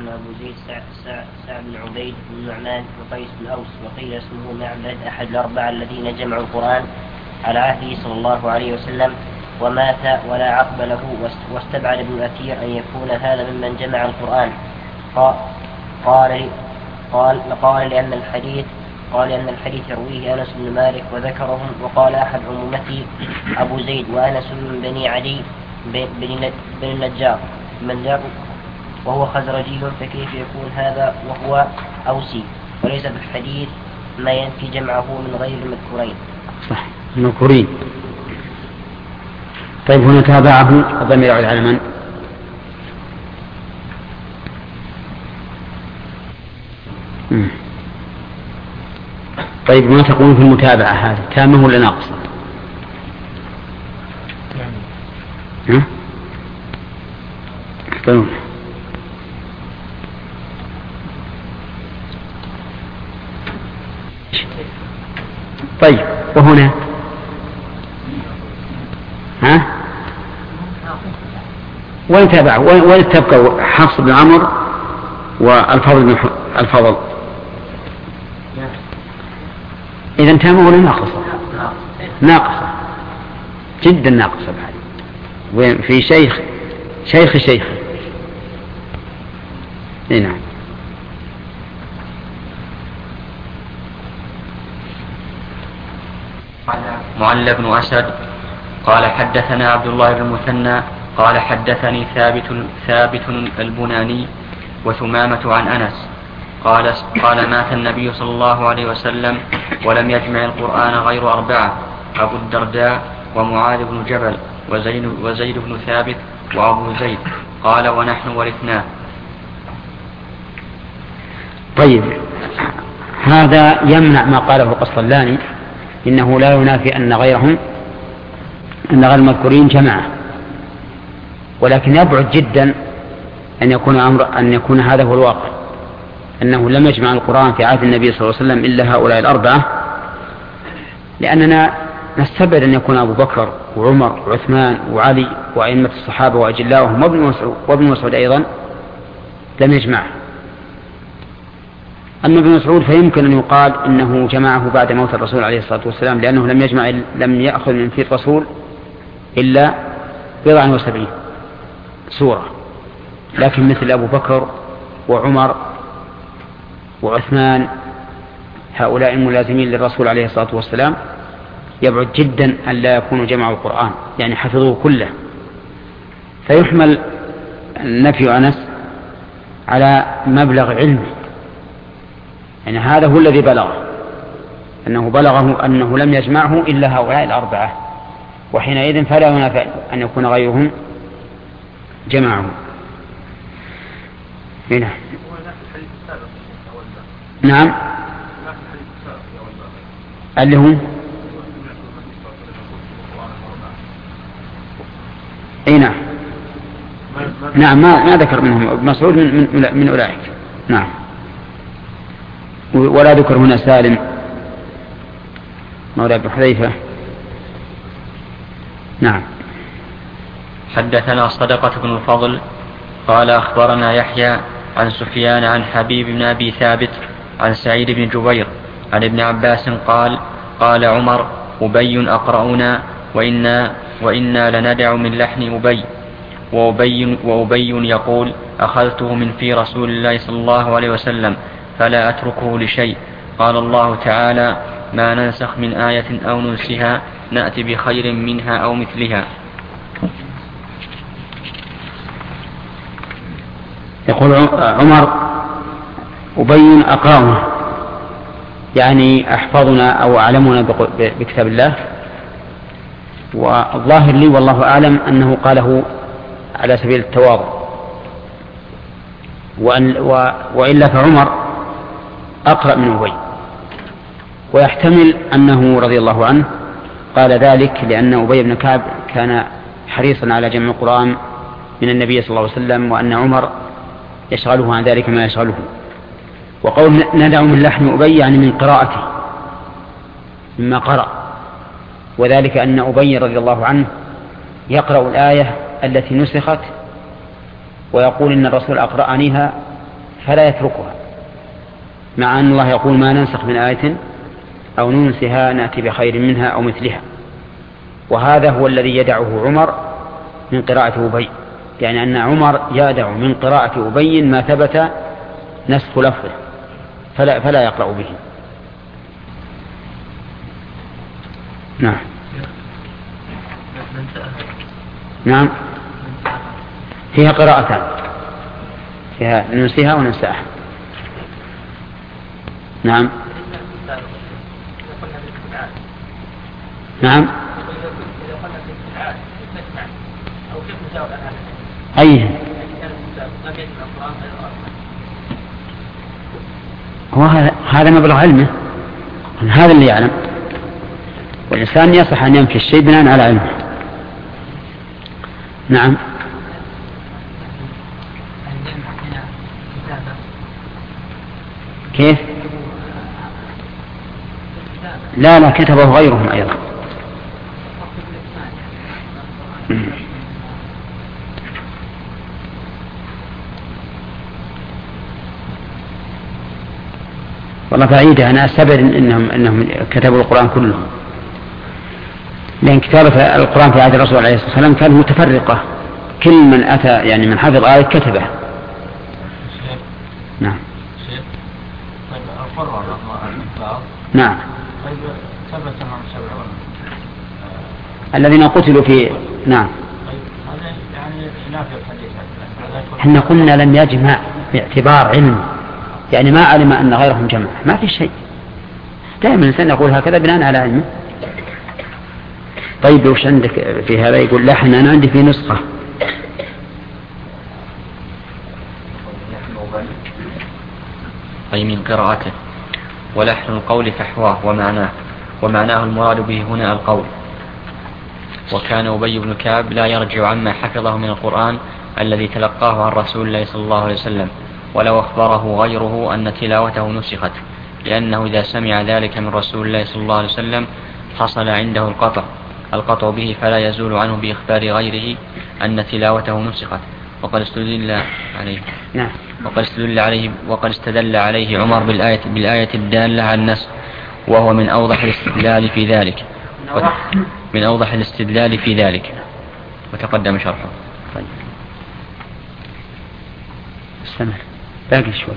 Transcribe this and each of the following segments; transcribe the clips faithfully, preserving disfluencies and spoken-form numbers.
اسمه أبو زيد سعد, سعد بن عبيد بن نعمان وقيس بن أوس، وقيل اسمه معبد أحد الأربعة الذين جمعوا القرآن على عهده صلى الله عليه وسلم، ومات ولا عقب له. واستبعد ابن أثير أن يكون هذا ممن جمع القرآن. قال قال قال لأن الحديث قال لأن الحديث يرويه أنس بن مالك وذكرهم، وقال أحد عمومته أبو زيد وأنس من بني عدي بن النجار وهو خزرجي، فكيف يكون هذا وهو أوسي؟ وليس في الحديث ما ينفي جمعه من غير المذكورين. صح، المذكورين. طيب هنا تابعه الضمير يعود على من؟ مم. طيب ما تقول في المتابعة هذه تامة ولا ناقصة؟ ها؟ طيب. طيب وهنا ها؟ وين تابع؟ وين تبقى حفص بن عمرو والفضل بن الفضل؟ إذا تامة ولا ناقصة؟ ناقصة جدا ناقصة بعد. وين في شيخ شيخ شيخ هنا. معل بن أسد قال حدثنا عبد الله بن المثنى قال حدثني ثابت ثابت البناني وثمامة عن أنس قال قال مات النبي صلى الله عليه وسلم ولم يجمع القرآن غير أربعة: أبو الدرداء ومعاذ بن جبل وزيد, وزيد بن ثابت وأبو زيد. قال ونحن ورثناه. طيب هذا يمنع ما قاله القسطلاني إنه لا ينافي أن غيرهم أن غير المذكورين جماعة، ولكن يبعد جدا أن يكون أمر أن يكون هذا هو الواقع، أنه لم يجمع القرآن في عهد النبي صلى الله عليه وسلم إلا هؤلاء الأربعة، لأننا نستبعد أن يكون أبو بكر وعمر وعثمان وعلي وأئمة الصحابة وأجلاؤهم وابن مسعود أيضا لم يجمعه. أما ابن مسعود فيمكن أن يقال إنه جمعه بعد موت الرسول عليه الصلاة والسلام، لأنه لم يجمع لم يأخذ من في الرسول إلا بضع وسبعين سورة، لكن مثل أبو بكر وعمر وعثمان هؤلاء الملازمين للرسول عليه الصلاة والسلام يبعد جدا أن لا يكونوا جمعوا القرآن، يعني حفظوه كله. فيحمل النفي أنس على مبلغ علمه، يعني هذا هو الذي بلغه، أنه بلغه أنه لم يجمعه إلا هؤلاء الأربعة، وحينئذ فلا ينافع أن يكون غيرهم جمعه. هنا نعم اللي هو اي نعم نعم ما, ما ذكر منهم مسعود من, من, من أولئك. نعم. ولا ذكر هنا سالم مولى ابن حذيفة. نعم. حدثنا صدقة بن الفضل قال أخبرنا يحيى عن سفيان عن حبيب بن أبي ثابت عن سعيد بن جبير عن ابن عباس قال قال عمر أبي أقرأنا وإنا, وإنا لندع من لحن أبي وأبي, وأبي يقول أخذته من في رسول الله صلى الله عليه وسلم فلا أتركه لشيء. قال الله تعالى ما ننسخ من آية أو ننسها نأتي بخير منها أو مثلها. يقول عمر أبي أقرأنا يعني أحفظنا أو أعلمنا بكتاب الله، والظاهر لي والله أعلم أنه قاله على سبيل التواضع، وأن وإلا فعمر أقرأ من أبي، ويحتمل أنه رضي الله عنه قال ذلك لأن أبي بن كعب كان حريصا على جمع القرآن من النبي صلى الله عليه وسلم، وأن عمر يشغله عن ذلك ما يشغله. وقول ندع من لحن أبي يعني من قراءته مما قرأ، وذلك أن أبي رضي الله عنه يقرأ الآية التي نسخت ويقول إن الرسول أقرأنيها فلا يتركها، مع أن الله يقول ما ننسخ من آية أو ننسها نأتي بخير منها أو مثلها. وهذا هو الذي يدعه عمر من قراءة أبي، يعني أن عمر يدع من قراءة أبي ما ثبت نسخ لفظه فلا, فلا يقرأ به. نعم نعم فيها قراءتان، فيها ننسيها وننساها. نعم نعم أي هو هذا مبلغ علمه، هذا اللي يعلم، والإنسان يصح أن ينفي الشيء بناء على علمه. نعم كيف؟ لا لا كتبه غيرهم أيضا. والله بعيدة، أنا أستبعد إنهم, إنهم كتبوا القرآن كلهم، لأن كتابة القرآن في عهد الرسول عليه الصلاة والسلام كانت متفرقة، كل من أتى يعني من حفظ آية كتبه. نعم نعم الذين قتلوا في نعم احنا قلنا لم يجمع باعتبار علم، يعني ما علم أن غيرهم جمع، ما في شيء، دائما الإنسان يقول هكذا بناء على علمه. طيب وش عندك في هذا؟ يقول لحن أنا عندي في نسخة أي من قراءته، ولحن القول فحواه ومعناه، ومعناه المراد به هنا القول. وكان أبي بن كعب لا يرجع عما حفظه من القرآن الذي تلقاه عن رسول الله صلى الله عليه وسلم، ولو أخبره غيره أن تلاوته نسخت، لأنه إذا سمع ذلك من رسول الله صلى الله عليه وسلم حصل عنده القطع القطع به، فلا يزول عنه بإخبار غيره أن تلاوته نسخت. وقد استدل عليه نعم وقد استدل عليه وقد استدل عليه عمر بالآية بالآية الدالة على النسخ، وهو من أوضح الاستدلال في ذلك من أوضح الاستدلال في ذلك وتقدم شرحه. طيب استمر باقي شوي.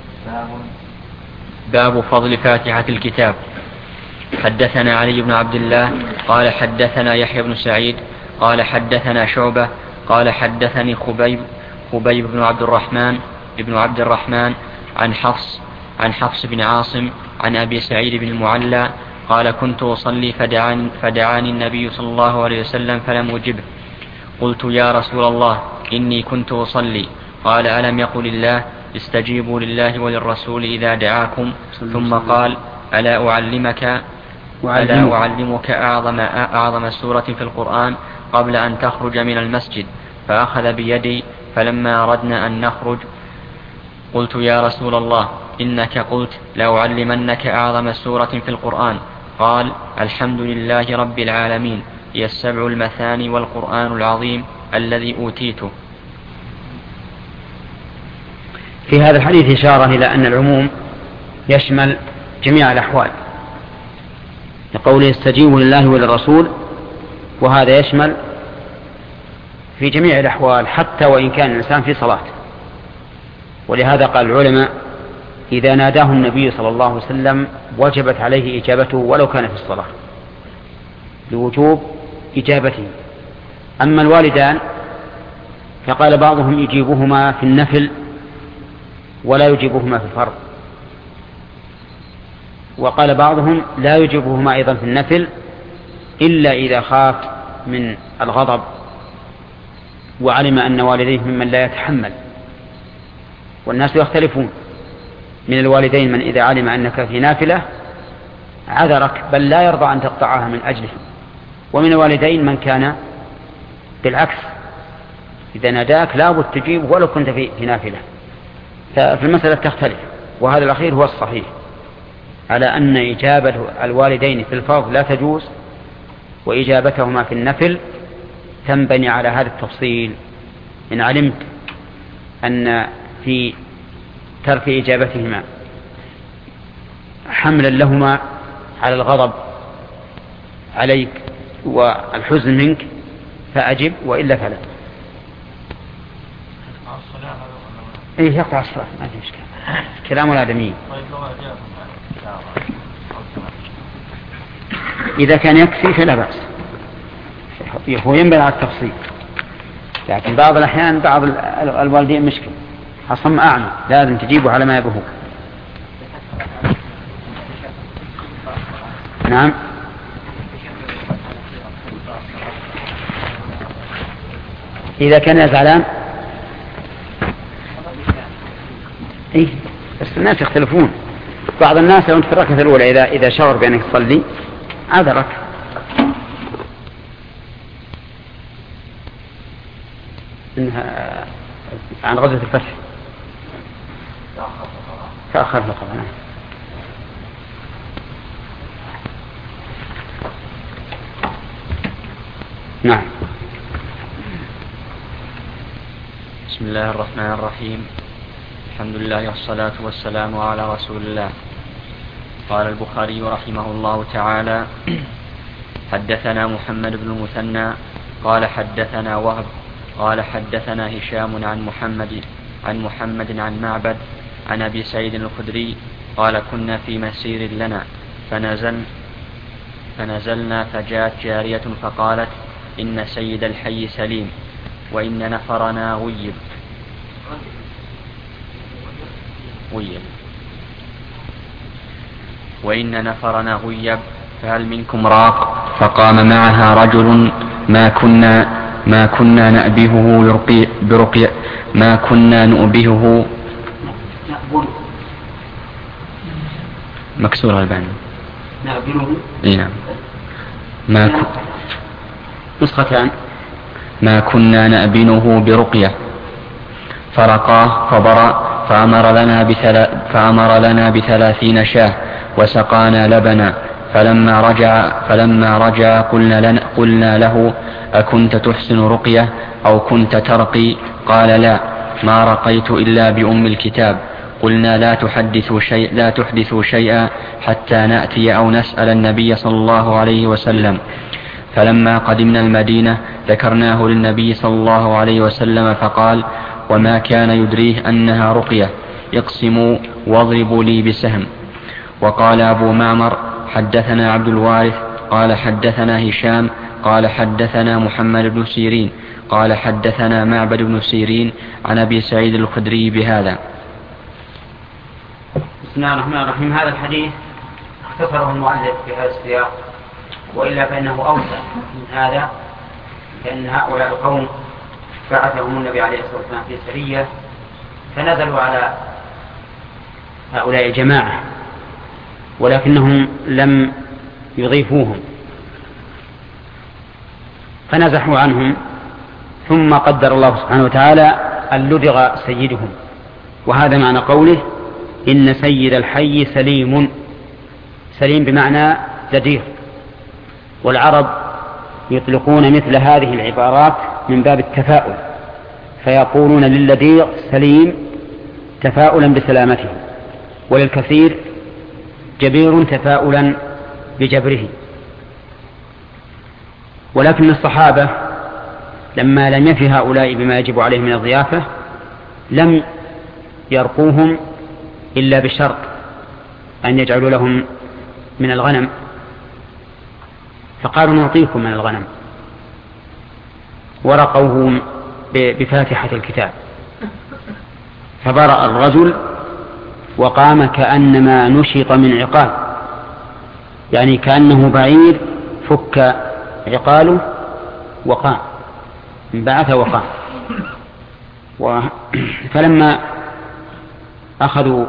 باب فضل فاتحة الكتاب. حدثنا علي بن عبد الله قال حدثنا يحيى بن سعيد قال حدثنا شعبة قال حدثني خبيب خبيب بن عبد الرحمن ابن عبد الرحمن عن حفص عن حفص بن عاصم عن أبي سعيد بن المعلى قال كنت أصلي فدعاني, فدعاني النبي صلى الله عليه وسلم فلم أجبه. قلت يا رسول الله إني كنت أصلي. قال ألم يقل الله استجيبوا لله وللرسول إذا دعاكم. ثم قال ألا أعلمك ألا أعلمك أعظم, أعظم سورة في القرآن قبل أن تخرج من المسجد؟ فأخذ بيدي فلما أردنا أن نخرج قلت يا رسول الله إنك قلت لأعلمنك أعظم سورة في القرآن. قال الحمد لله رب العالمين، هي السبع المثاني والقرآن العظيم الذي أوتيته. في هذا الحديث إشارة إلى أن العموم يشمل جميع الأحوال، لقوله استجيبوا لله وللرسول، وهذا يشمل في جميع الأحوال حتى وإن كان الإنسان في صلاة. ولهذا قال العلماء إذا ناداه النبي صلى الله عليه وسلم وجبت عليه إجابته ولو كان في الصلاة، لوجوب إجابته. أما الوالدان فقال بعضهم يجيبهما في النفل ولا يجيبهما في الفرض، وقال بعضهم لا يجيبهما أيضا في النفل إلا إذا خاف من الغضب وعلم أن والديه ممن لا يتحمل. والناس يختلفون، من الوالدين من إذا علم أنك في نافلة عذرك بل لا يرضى أن تقطعها من أجله، ومن الوالدين من كان بالعكس إذا ناداك لا بد تجيب ولو كنت في نافلة. ففي المسألة تختلف، وهذا الأخير هو الصحيح على أن إجابة الوالدين في الفرض لا تجوز، وإجابتهما في النفل تنبني على هذا التفصيل. إن علمت أن في ترك إجابتهما حملا لهما على الغضب عليك والحزن منك فأجب، وإلا فلا. إيه يقطع الصلاة ما في إشكال، كلام الآدميين. إذا كان يكفي فلا بأس، هو ينبغي على التفصيل، لكن بعض الأحيان بعض الوالدين مشكلة أصم أعمى لازم تجيبه على ما يبهوك. نعم. إذا كان زعلان إيه بس الناس يختلفون. بعض الناس لو أنت في الركعة الأولى إذا إذا شعر بأنك تصلي عذرك. إنها عن غزوة الفتح تأخر القضاء. نعم. بسم الله الرحمن الرحيم. الحمد لله والصلاة والسلام على رسول الله. قال البخاري رحمه الله تعالى: حدثنا محمد بن المثنى قال حدثنا وهب قال حدثنا هشام عن محمد عن محمد عن معبد عن أبي سعيد الخدري قال: كنا في مسير لنا فنزل فنزلنا فجاءت جارية فقالت: إن سيد الحي سليم وإن نفرنا غيب غيب وإن نفرنا غيب فهل منكم راق؟ فقام معها رجل: ما كنا ما كنا نأبهه برقي برقي ما كنا نؤبهه مكسور البان نأبهه نعم ما ك... نسختان ما كنا نأبنه برقية فرقاه فبرأ فأمر لنا, بثلا فأمر لنا بثلاثين شاه وسقانا لبنا. فلما رجع, فلما رجع قلنا, لنا قلنا له: أكنت تحسن رقية أو كنت ترقي؟ قال: لا، ما رقيت إلا بأم الكتاب. قلنا: لا تحدثوا شيء لا تحدثوا شيئا حتى نأتي أو نسأل النبي صلى الله عليه وسلم. فلما قدمنا المدينة ذكرناه للنبي صلى الله عليه وسلم فقال: وما كان يدريه أنها رقية، اقسموا واضربوا لي بسهم. وقال أبو معمر: حدثنا عبد الوارث قال حدثنا هشام قال حدثنا محمد بن سيرين قال حدثنا معبد بن سيرين عن أبي سعيد الخدري بهذا. بسم الله الرحمن الرحيم. هذا الحديث اختصره المؤلف في هذا السياق، وإلا فإنه أوسع من هذا، لأن هؤلاء القوم بعثهم النبي عليه الصلاة والسلام في سرية فنزلوا على هؤلاء الجماعة، ولكنهم لم يضيفوهم فنزحوا عنهم، ثم قدر الله سبحانه وتعالى أن لدغ سيدهم. وهذا معنى قوله: إن سيد الحي سليم. سليم بمعنى جدير. والعرب يطلقون مثل هذه العبارات من باب التفاؤل، فيقولون للذي سليم تفاؤلا بسلامته، وللكثير جبير تفاؤلا بجبره. ولكن الصحابة لما لم يفي هؤلاء بما يجب عليهم من الضيافة لم يرقوهم إلا بشرط أن يجعلوا لهم من الغنم، فقالوا: نعطيكم من الغنم. ورقوه بفاتحة الكتاب، فبرأ الرجل وقام كأنما نشط من عقال، يعني كأنه بعير فك عقاله وقام، انبعث وقام. فلما أخذوا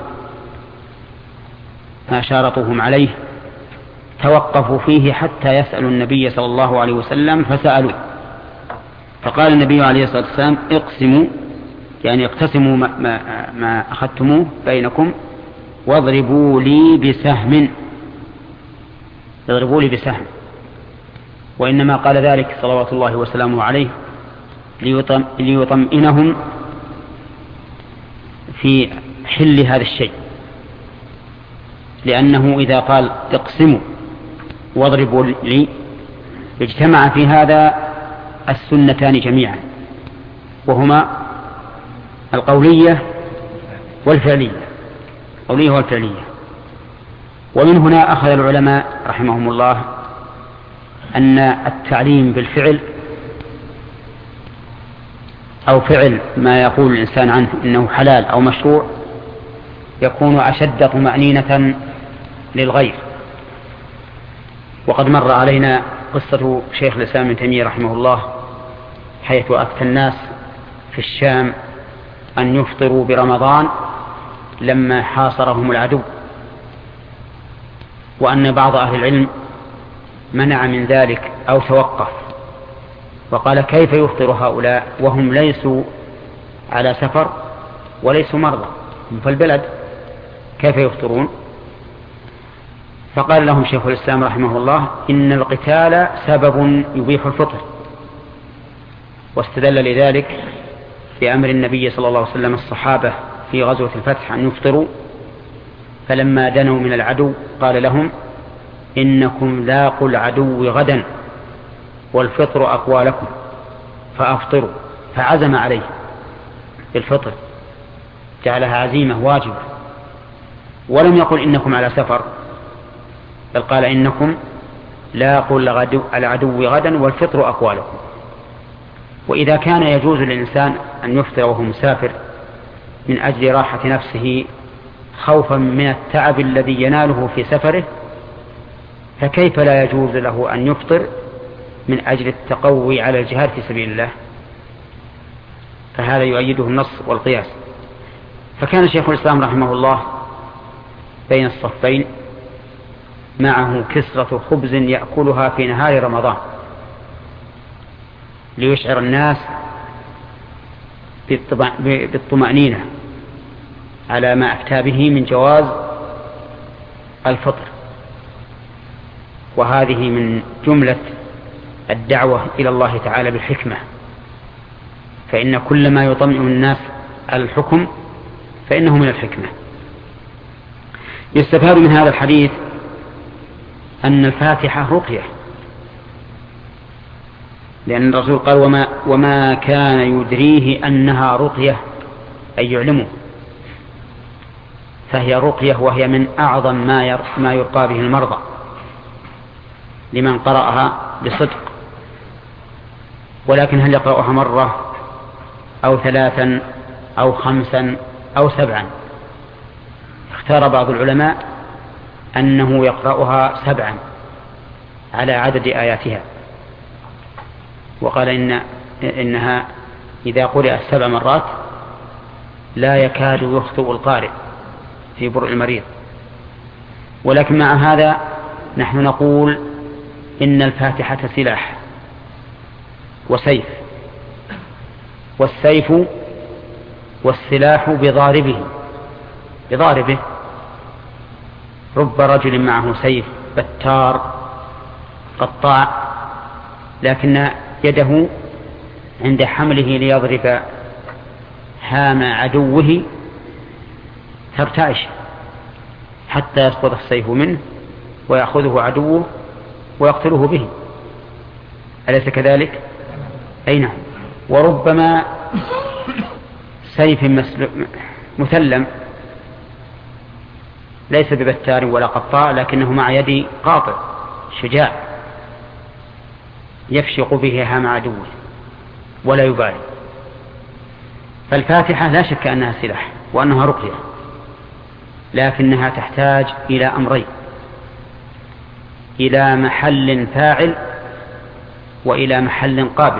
ما شارطوهم عليه توقفوا فيه حتى يسألوا النبي صلى الله عليه وسلم، فسألوه، فقال النبي عليه الصلاة والسلام: اقسموا، يعني اقتسموا ما, ما, ما أخذتموه بينكم، واضربوا لي بسهم، اضربوا لي بسهم. وإنما قال ذلك صلوات الله وسلامه عليه ليطم ليطمئنهم في حل هذا الشيء، لأنه إذا قال اقسموا واضربوا لي اجتمع في هذا السنتان جميعا، وهما القولية والفعلية، القولية والفعلية. ومن هنا أخذ العلماء رحمهم الله أن التعليم بالفعل أو فعل ما يقول الإنسان عنه إنه حلال أو مشروع يكون أشد طمأنينة للغير. وقد مر علينا قصة شيخ الإسلام ابن تيمية رحمه الله حيث أفتى الناس في الشام أن يفطروا برمضان لما حاصرهم العدو، وأن بعض أهل العلم منع من ذلك أو توقف وقال كيف يفطر هؤلاء وهم ليسوا على سفر وليسوا مرضى في البلد، كيف يفطرون؟ فقال لهم شيخ الإسلام رحمه الله إن القتال سبب يبيح الفطر، واستدل لذلك بأمر النبي صلى الله عليه وسلم الصحابة في غزوة الفتح أن يفطروا، فلما دنوا من العدو قال لهم إنكم لاقوا العدو غدا والفطر أقوى لكم فأفطروا، فعزم عليه بالفطر، جعلها عزيمة واجبة، ولم يقل إنكم على سفر، بل قال إنكم لاقوا العدو غدا والفطر أقوى لكم. وإذا كان يجوز للإنسان أن يفطر وهو مسافر من أجل راحة نفسه خوفا من التعب الذي يناله في سفره، فكيف لا يجوز له أن يفطر من أجل التقوي على الجهاد في سبيل الله؟ فهذا يؤيده النص والقياس. فكان شيخ الإسلام رحمه الله بين الصفين معه كسرة خبز يأكلها في نهار رمضان ليشعر الناس بالطمأنينة على ما أفتى به من جواز الفطر. وهذه من جملة الدعوة إلى الله تعالى بالحكمة، فإن كل ما يطمئن الناس على الحكم فإنه من الحكمة. يستفاد من هذا الحديث أن الفاتحة رقية، لأن الرسول قال وما, وما كان يدريه أنها رقية أي يعلمه، فهي رقية وهي من أعظم ما, ما يرقى به المرضى لمن قرأها بصدق. ولكن هل يقرأها مرة أو ثلاثا أو خمسا أو سبعا؟ اختار بعض العلماء أنه يقرأها سبعا على عدد آياتها، وقال إن إنها إذا قرأت سبع مرات لا يكاد يخطئ القارئ في برء المريض. ولكن مع هذا نحن نقول إن الفاتحة سلاح وسيف، والسيف والسلاح بضاربه بضاربه رب رجل معه سيف بتار قطاع، لكن يده عند حمله ليضرب هام عدوه ترتعش حتى يسقط السيف منه ويأخذه عدوه ويقتله به، أليس كذلك؟ أي نعم. وربما سيف مثلم ليس ببتار ولا قطاع، لكنه مع يد قاطع شجاع يفشق به هام عدوه ولا يبالي. فالفاتحة لا شك أنها سلاح وأنها رقية، لكنها تحتاج إلى أمرين: إلى محل فاعل وإلى محل قابل.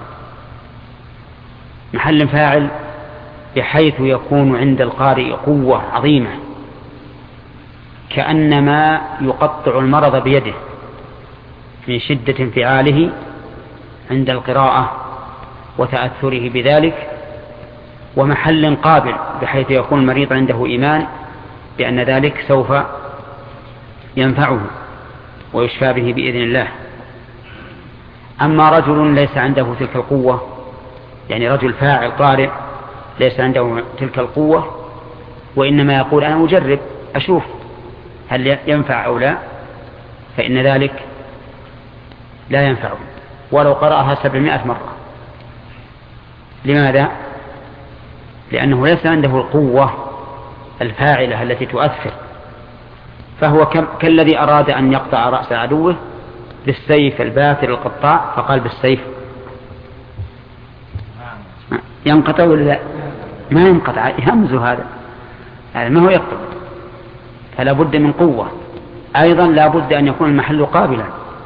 محل فاعل بحيث يكون عند القارئ قوة عظيمة كأنما يقطع المرض بيده من شدة انفعاله عند القراءة وتأثره بذلك. ومحل قابل بحيث يكون المريض عنده إيمان بأن ذلك سوف ينفعه ويشفى به بإذن الله. أما رجل ليس عنده تلك القوة، يعني رجل فاعل قارئ ليس عنده تلك القوة، وإنما يقول أنا أجرب أشوف هل ينفع أو لا، فإن ذلك لا ينفع ولو قرأها سبعمائة مرة. لماذا؟ لأنه ليس عنده القوة الفاعلة التي تؤثر، فهو كالذي أراد أن يقطع رأس عدوه بالسيف الباثر القطاع، فقال بالسيف ينقطع ولا لا؟ ما ينقطع، يهمز هذا، هذا ما هو يقطع. فلا بد من قوة. أيضا لا بد أن يكون المحل قابلا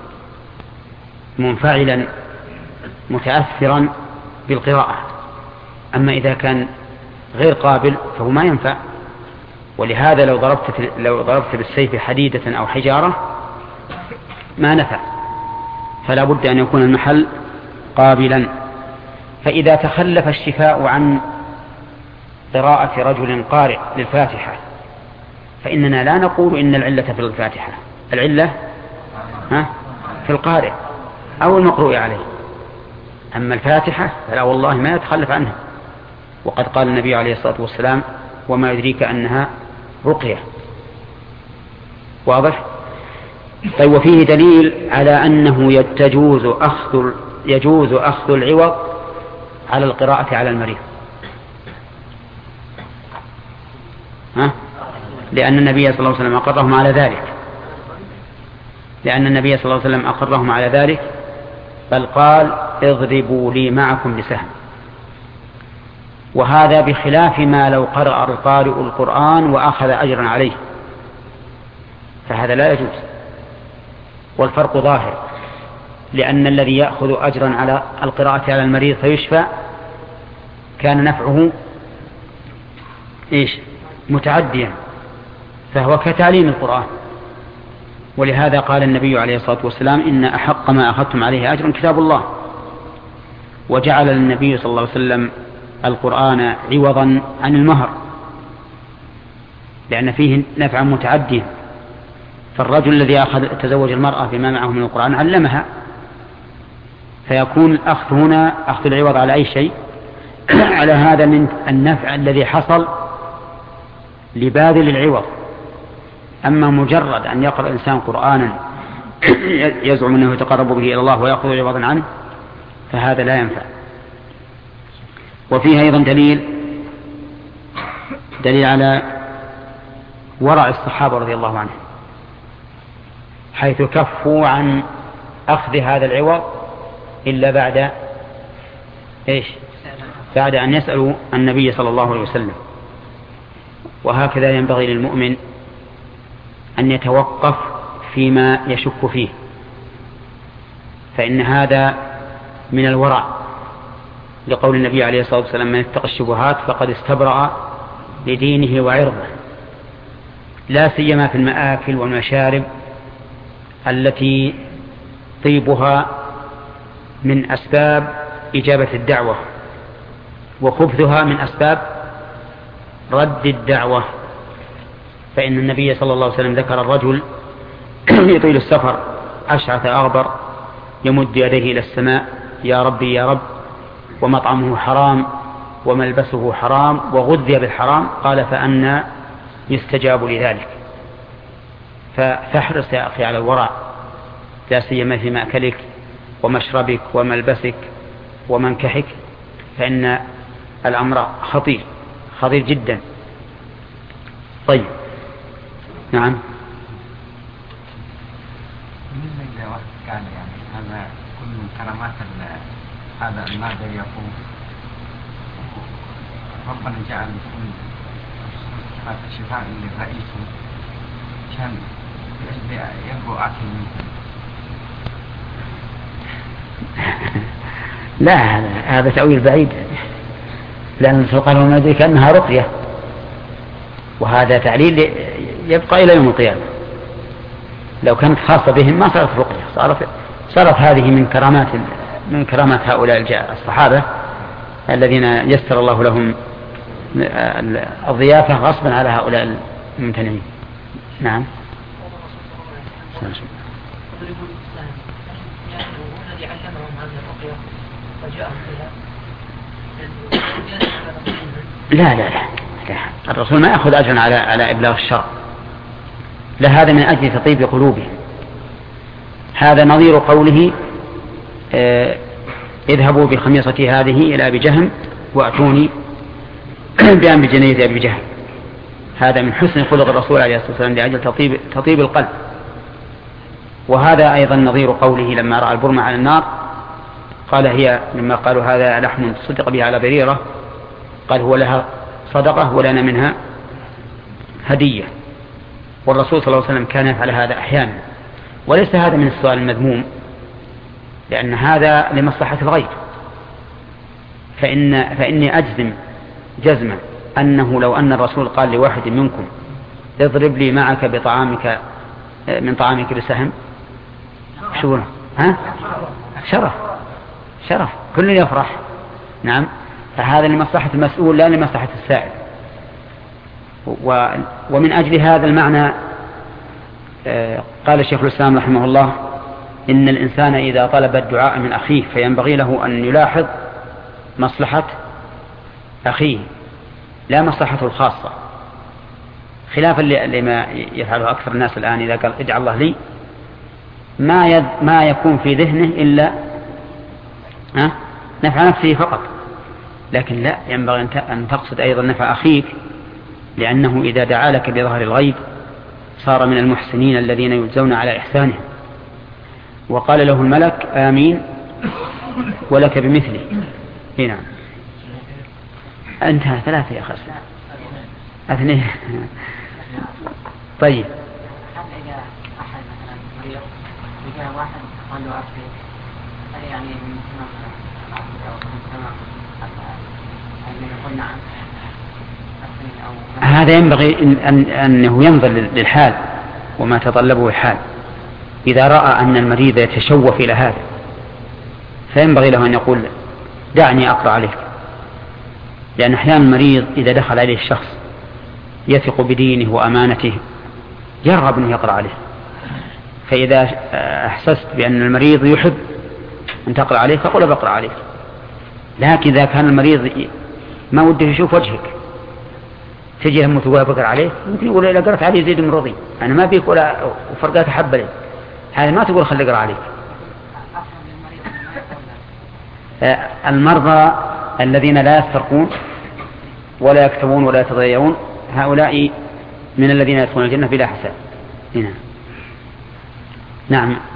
منفعلا متأثرا بالقراءة. أما إذا كان غير قابل فهو ما ينفع. ولهذا لو ضربت لو ضربت بالسيف حديدة أو حجارة ما نفع. فلا بد أن يكون المحل قابلا. فإذا تخلف الشفاء عن قراءة رجل قارئ للفاتحة فإننا لا نقول إن العلة في الفاتحة، العلة ها في القارئ أو المقروء عليه. أما الفاتحة فلا والله ما يتخلف عنها، وقد قال النبي عليه الصلاة والسلام وما يدريك أنها رقية. واضح؟ طيب، وفيه دليل على أنه يجوز أخذ يجوز أخذ العوض على القراءة على المريض. ها؟ لأن النبي صلى الله عليه وسلم أقرهم على ذلك لأن النبي صلى الله عليه وسلم أقرهم على ذلك بل قال اضربوا لي معكم بسهم. وهذا بخلاف ما لو قرأ القارئ القرآن وأخذ أجرا عليه، فهذا لا يجوز. والفرق ظاهر، لأن الذي يأخذ أجرا على القراءة على المريض فيشفى كان نفعه إيش؟ متعديا، فهو كتعليم القرآن. ولهذا قال النبي عليه الصلاة والسلام إن أحق ما أخذتم عليه أجر كتاب الله. وجعل النبي صلى الله عليه وسلم القرآن عوضا عن المهر، لأن فيه نفعا متعديا. فالرجل الذي أخذ تزوج المرأة بما معه من القرآن علمها، فيكون الأخذ هنا أخذ العوض على أي شيء على هذا من النفع الذي حصل لباذل العوض. أما مجرد أن يقرأ الإنسان قرآنا يزعم أنه يتقرب به إلى الله ويأخذ عوضا عنه فهذا لا ينفع. وفيه أيضا دليل دليل على ورع الصحابة رضي الله عنهم، حيث كفوا عن أخذ هذا العوض إلا بعد إيش؟ بعد أن يسألوا النبي صلى الله عليه وسلم. وهكذا ينبغي للمؤمن أن يتوقف فيما يشك فيه، فإن هذا من الورع، لقول النبي عليه الصلاة والسلام من اتقى الشبهات فقد استبرأ لدينه وعرضه، لا سيما في المآكل والمشارب التي طيبها من أسباب إجابة الدعوة وخبثها من أسباب رد الدعوة. فإن النبي صلى الله عليه وسلم ذكر الرجل يطيل السفر أشعث أغبر يمد يديه إلى السماء يا ربي يا رب، ومطعمه حرام وملبسه حرام وغذي بالحرام، قال فأنا يستجاب لذلك. فاحرص يا أخي على الورع، لا سيما في مأكلك ومشربك وملبسك ومنكحك، فإن الأمر خطير خطير جدا. طيب، نعم. بالنسبة إلى وقت كان يعني هذا كل من كرامات هذا النادر يقول ربنا جعل كل هذا الشفاء للرئيس كان يبقوا أكل منه. لا، هذا تأويل بعيد، لأن الفقهاء ما يدري كأنها رقية، وهذا تعليل يبقى إلى يوم القيامة. لو كانت خاصة بهم ما صارت رقية، صارت صارت هذه من كرامات من كرامات هؤلاء الصحابة الذين يسر الله لهم الضيافة غصبا على هؤلاء الممتنعين. نعم. لا لا لا الرسول ما يأخذ أجرا على على إبلاغ الشرع، لهذا من أجل تطيب قلوبهم. هذا نظير قوله آه اذهبوا بخميصتي هذه إلى أبي جهم وأتوني بأن بجنية أبي جهم. هذا من حسن خلق الرسول عليه الصلاة والسلام لأجل تطيب, تطيب القلب. وهذا أيضا نظير قوله لما رأى البرمة على النار قال هي، لما قالوا هذا لحم تصدق به على بريرة، قال هو لها صدقة ولنا منها هدية. والرسول صلى الله عليه وسلم كان يفعل هذا أحيانا، وليس هذا من السؤال المذموم، لأن هذا لمصلحة الغير. فإن فإني أجزم جزما أنه لو أن الرسول قال لواحد منكم اضرب لي معك بطعامك من طعامك بسهم، شو ها شرف شرف كل يفرح. نعم، فهذا لمصلحة المسؤول لا لمصلحة السائل. ومن أجل هذا المعنى قال الشيخ الإسلام رحمه الله إن الإنسان إذا طلب الدعاء من أخيه فينبغي له أن يلاحظ مصلحة أخيه لا مصلحته الخاصة، خلافا لما يفعله أكثر الناس الآن. إذا قال اجعل الله لي ما يد ما يكون في ذهنه إلا نفع نفسه فقط، لكن لا، ينبغي أن تقصد أيضا نفع أخيك، لأنه إذا دعا لك بظهر الغيب صار من المحسنين الذين يجزون على إحسانهم. وقال له الملك آمين ولك بمثله. هنا انتهى ثلاثة يا خسر اثنين. طيب إذا أحد مثلا مريض وجاء واحد قال له أبكي، هل يعني من تمام من يقول نعم؟ هذا ينبغي أن أنه ينظر للحال وما تطلبه الحال. إذا رأى أن المريض يتشوف إلى هذا فينبغي له أن يقول دعني أقرأ عليك، لأن أحيانا المريض إذا دخل عليه الشخص يثق بدينه وأمانته يرغب أن يقرأ عليه. فإذا أحسست بأن المريض يحب أن تقرأ عليه فقل بقرأ عليك. لكن إذا كان المريض ما وده يشوف وجهك تجي هم تقول بقرأ عليه، ممكن يقول إذا قرأت عليه زيد من رضي، أنا ما بيك ولا وفرقات أحب لي، هذا ما تقول خلي أقرأ عليك. المرضى الذين لا يسترقون ولا يكتبون ولا يتضيعون هؤلاء من الذين يدخلون الجنة بلا حساب. هنا. نعم.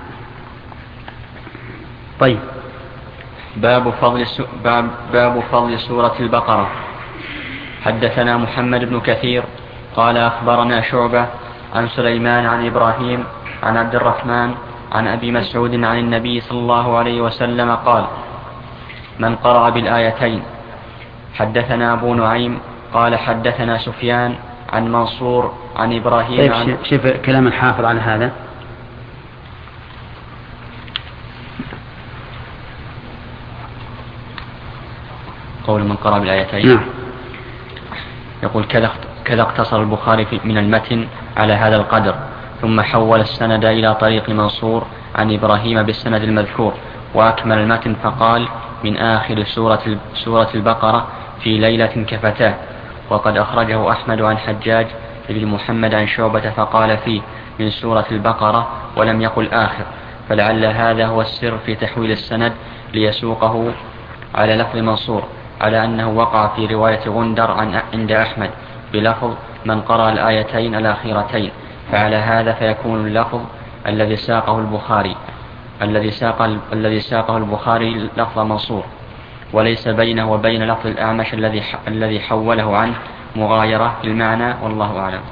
طيب باب فضل باب, باب فضل سورة البقرة. حدثنا محمد بن كثير قال أخبرنا شعبة عن سليمان عن إبراهيم عن عبد الرحمن عن أبي مسعود عن النبي صلى الله عليه وسلم قال من قرأ بالآيتين. حدثنا أبو نعيم قال حدثنا سفيان عن منصور عن إبراهيم. طيب عن شوف كلام الحافظ على هذا. قول من قرأ بالآيتين. نعم. يقول كذا اقتصر البخاري من المتن على هذا القدر، ثم حول السند إلى طريق منصور عن إبراهيم بالسند المذكور، وأكمل المتن فقال من آخر سورة, سورة البقرة في ليلة كفتاه. وقد أخرجه أحمد عن حجاج بن محمد عن شعبة فقال فيه من سورة البقرة ولم يقل آخر، فلعل هذا هو السر في تحويل السند ليسوقه على لفظ منصور، على أنه وقع في رواية غندر عن عند أحمد بلفظ من قرأ الآيتين الأخيرتين، فعلى هذا فيكون اللفظ الذي ساقه البخاري الذي ساق الذي ساقه البخاري لفظ منصور، وليس بينه وبين لفظ الأعمش الذي الذي حوله عنه مغايرة في المعنى، والله أعلم.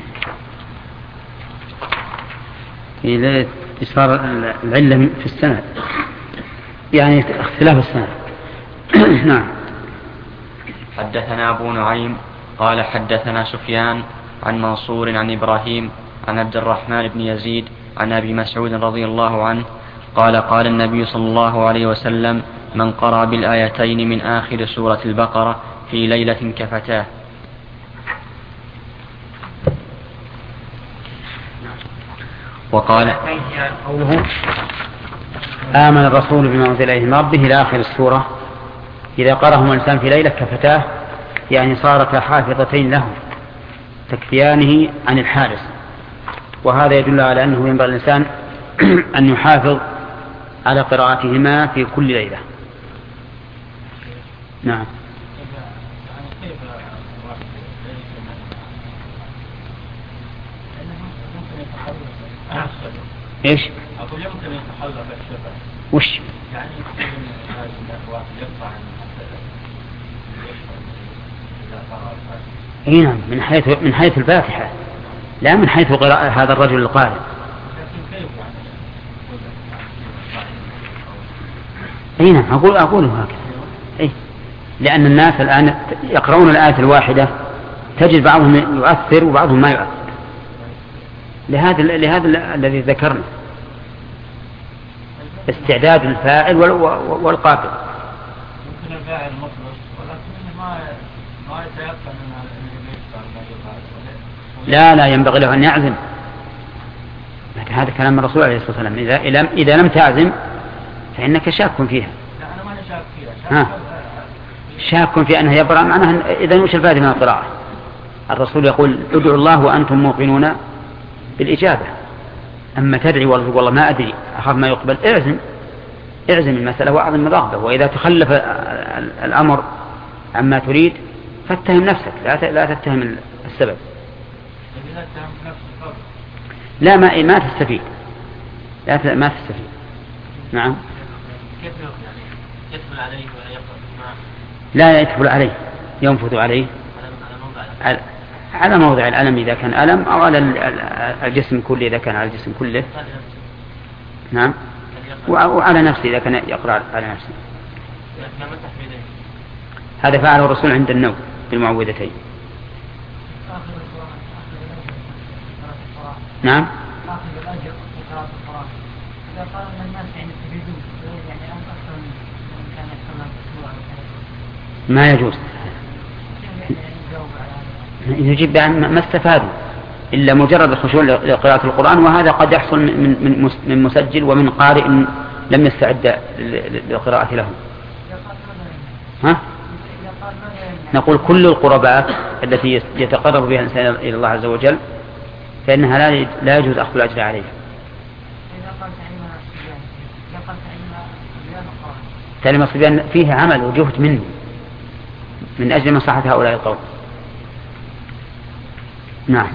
إلى إصرار العلة في السند، يعني اختلاف السند. نعم. حدثنا أبو نعيم قال حدثنا سفيان عن منصور عن إبراهيم عن عبد الرحمن بن يزيد عن أبي مسعود رضي الله عنه قال قال النبي صلى الله عليه وسلم من قرأ بالآيتين من آخر سورة البقرة في ليلة كفتاه. وقال قوله آمن الرسول بما أنزل إليه من ربه إلى آخر السورة، إذا قرأهم الإنسان في ليلة كفتاه يعني صارتا حافظتين له تكفيانه عن الحارس، وهذا يدل على أنه ينبغي الإنسان أن يحافظ على قراءتهما في كل ليلة. نعم. ايش؟ أقول يمكن أن يتحلى بالشفع. وش؟ يعني يمكن هذه الأخوات يقطع عن اي نعم، من حيث من حيث الفاتحة، لا من حيث قراءة هذا الرجل القارئ. اي نعم، اقول اقوله هكذا. اي لأن الناس الآن يقرؤون الآية الواحدة، تجد بعضهم يؤثر وبعضهم ما يؤثر، لهذا لهذا الذي ذكرنا، استعداد الفاعل والقافل. ممكن الفاعل مخلص ولكن ما ما يتيقن ان لا لا ينبغي له أن يعزم. هذا كلام الرسول عليه الصلاة والسلام، إذا إذا لم تعزم فإنك شاك فيها. لا أنا ما شاك فيها. ها. شاك في أنها يبرأ، معناها إذا وش الفائدة من القراءة؟ الرسول يقول ادعوا الله وأنتم موقنون بالإجابة. أما تدعي والله ما أدري أخاف ما يقبل، اعزم اعزم المسألة وأعظم الرغبة. وإذا تخلف الأمر عما تريد فاتهم نفسك، لا لا تتهم السبب. لا ما ما تستفيد، لا ما تستفيد. نعم. كيف يعني يدخل عليه ولا يقرأ؟ لا يدخل عليه، ينفذ عليه على, على موضع الألم إذا كان ألم، أو على الجسم كله إذا كان على الجسم كله. نعم. وعلى نفسه إذا كان يقرأ على نفسه. هذا فعله الرسول عند النوم بالمعوذتين. نعم. ما يجوز، يجب أن ما استفادوا إلا مجرد الخشوع لقراءة القرآن، وهذا قد يحصل من من مسجل ومن قارئ لم يستعد للقراءة له. ها؟ نقول كل القربات التي يتقرب بها الإنسان إلى الله عز وجل فإنها لا لا يجوز أخذ الأجر عليها. تعليم الصبيان فيه عمل وجهد مني من أجل مصلحة هؤلاء القوم. نعم.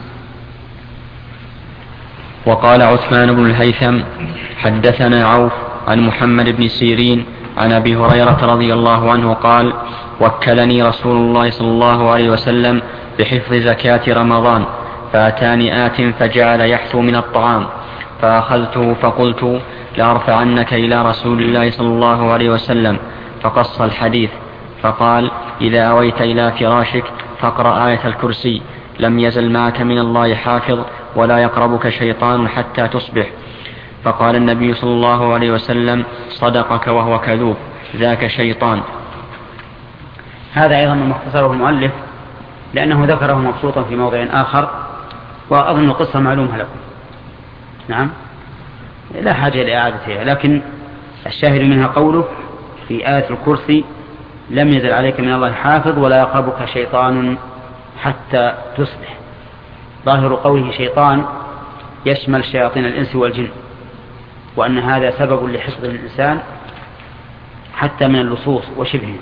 وقال عثمان بن الهيثم حدثنا عوف عن محمد بن سيرين عن أبي هريرة رضي الله عنه قال وكلني رسول الله صلى الله عليه وسلم بحفظ زكاة رمضان، فأتاني آت فجعل يحثو من الطعام، فأخذته فقلت لأرفعنك إلى رسول الله صلى الله عليه وسلم، فقص الحديث فقال إذا أويت إلى فراشك فاقرأ آية الكرسي، لم يزل معك من الله حافظ ولا يقربك شيطان حتى تصبح. فقال النبي صلى الله عليه وسلم صدقك وهو كذوب، ذاك شيطان. هذا أيضا مختصره المؤلف لأنه ذكره مبسوطا في موضع آخر، وأظن القصة معلومة لكم. نعم، لا حاجة لإعادتها، لكن الشاهد منها قوله في آية الكرسي لم يزل عليك من الله حافظ ولا يقربك شيطان حتى تصبح. ظاهر قوله شيطان يشمل شياطين الإنس والجن، وأن هذا سبب لحفظ الإنسان حتى من اللصوص وشبهه.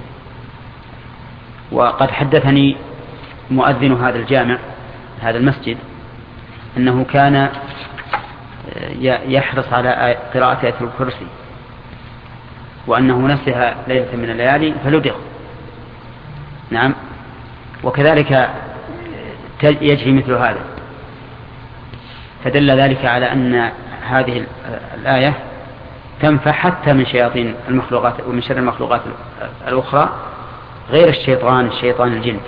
وقد حدثني مؤذن هذا الجامع هذا المسجد أنه كان يحرص على قراءة آية الكرسي، وأنه نسها ليلة من الليالي فلدغ. نعم. وكذلك يجري مثل هذا، فدل ذلك على أن هذه الآية تنفع حتى من شياطين المخلوقات ومن شر المخلوقات الأخرى غير الشيطان الشيطان الجن.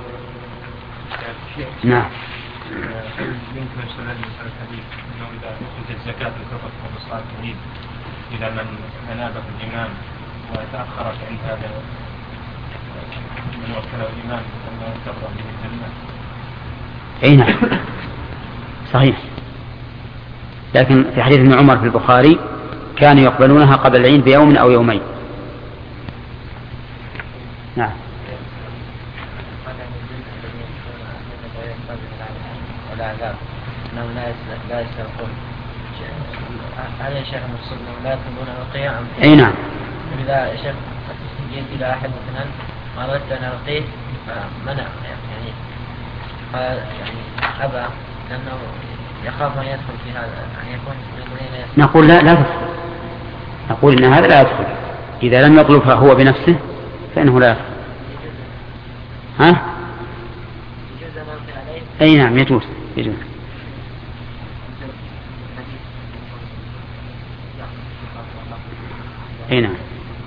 نعم. يمكن استدلال مثل الحديث انه اذا اخذت الزكاه الفطر والصلاه العيد الى من انابه الامام وتاخرت عند هذا من وكله الامام انه تبرأ به الجنه. اي نعم صحيح. لكن في حديث ابن عمر في البخاري كانوا يقبلونها قبل العيد بيوم او يومين. نعم. العذاب أنهم لا يسترقون، هل يا شيخ المقصود أنهم لا يطلبون الرقية أم؟ أي نعم. إذا شيخ جئت إلى أحد مثلا أردت أن أرقيه فمنع يعني قال يعني أبى لأنه يخاف أن يدخل في هذا يعني يكون من نقول لا لا تدخل، نقول إن هذا لا يدخل إذا لم يطلبها هو بنفسه فإنه لا يدخل. ها؟ أي نعم يجوز يجوز. أي نعم.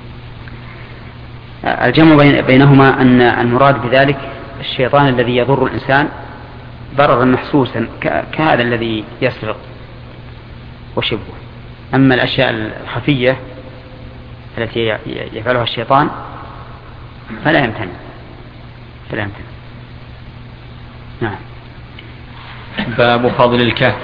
الجمع بينهما أن المراد بذلك الشيطان الذي يضر الإنسان ضررا محسوسا كهذا الذي يسرق وشبه. أما الأشياء الخفية التي يفعلها الشيطان فلا يمتنع فلا يمتنع. نعم. باب فضل الكهف.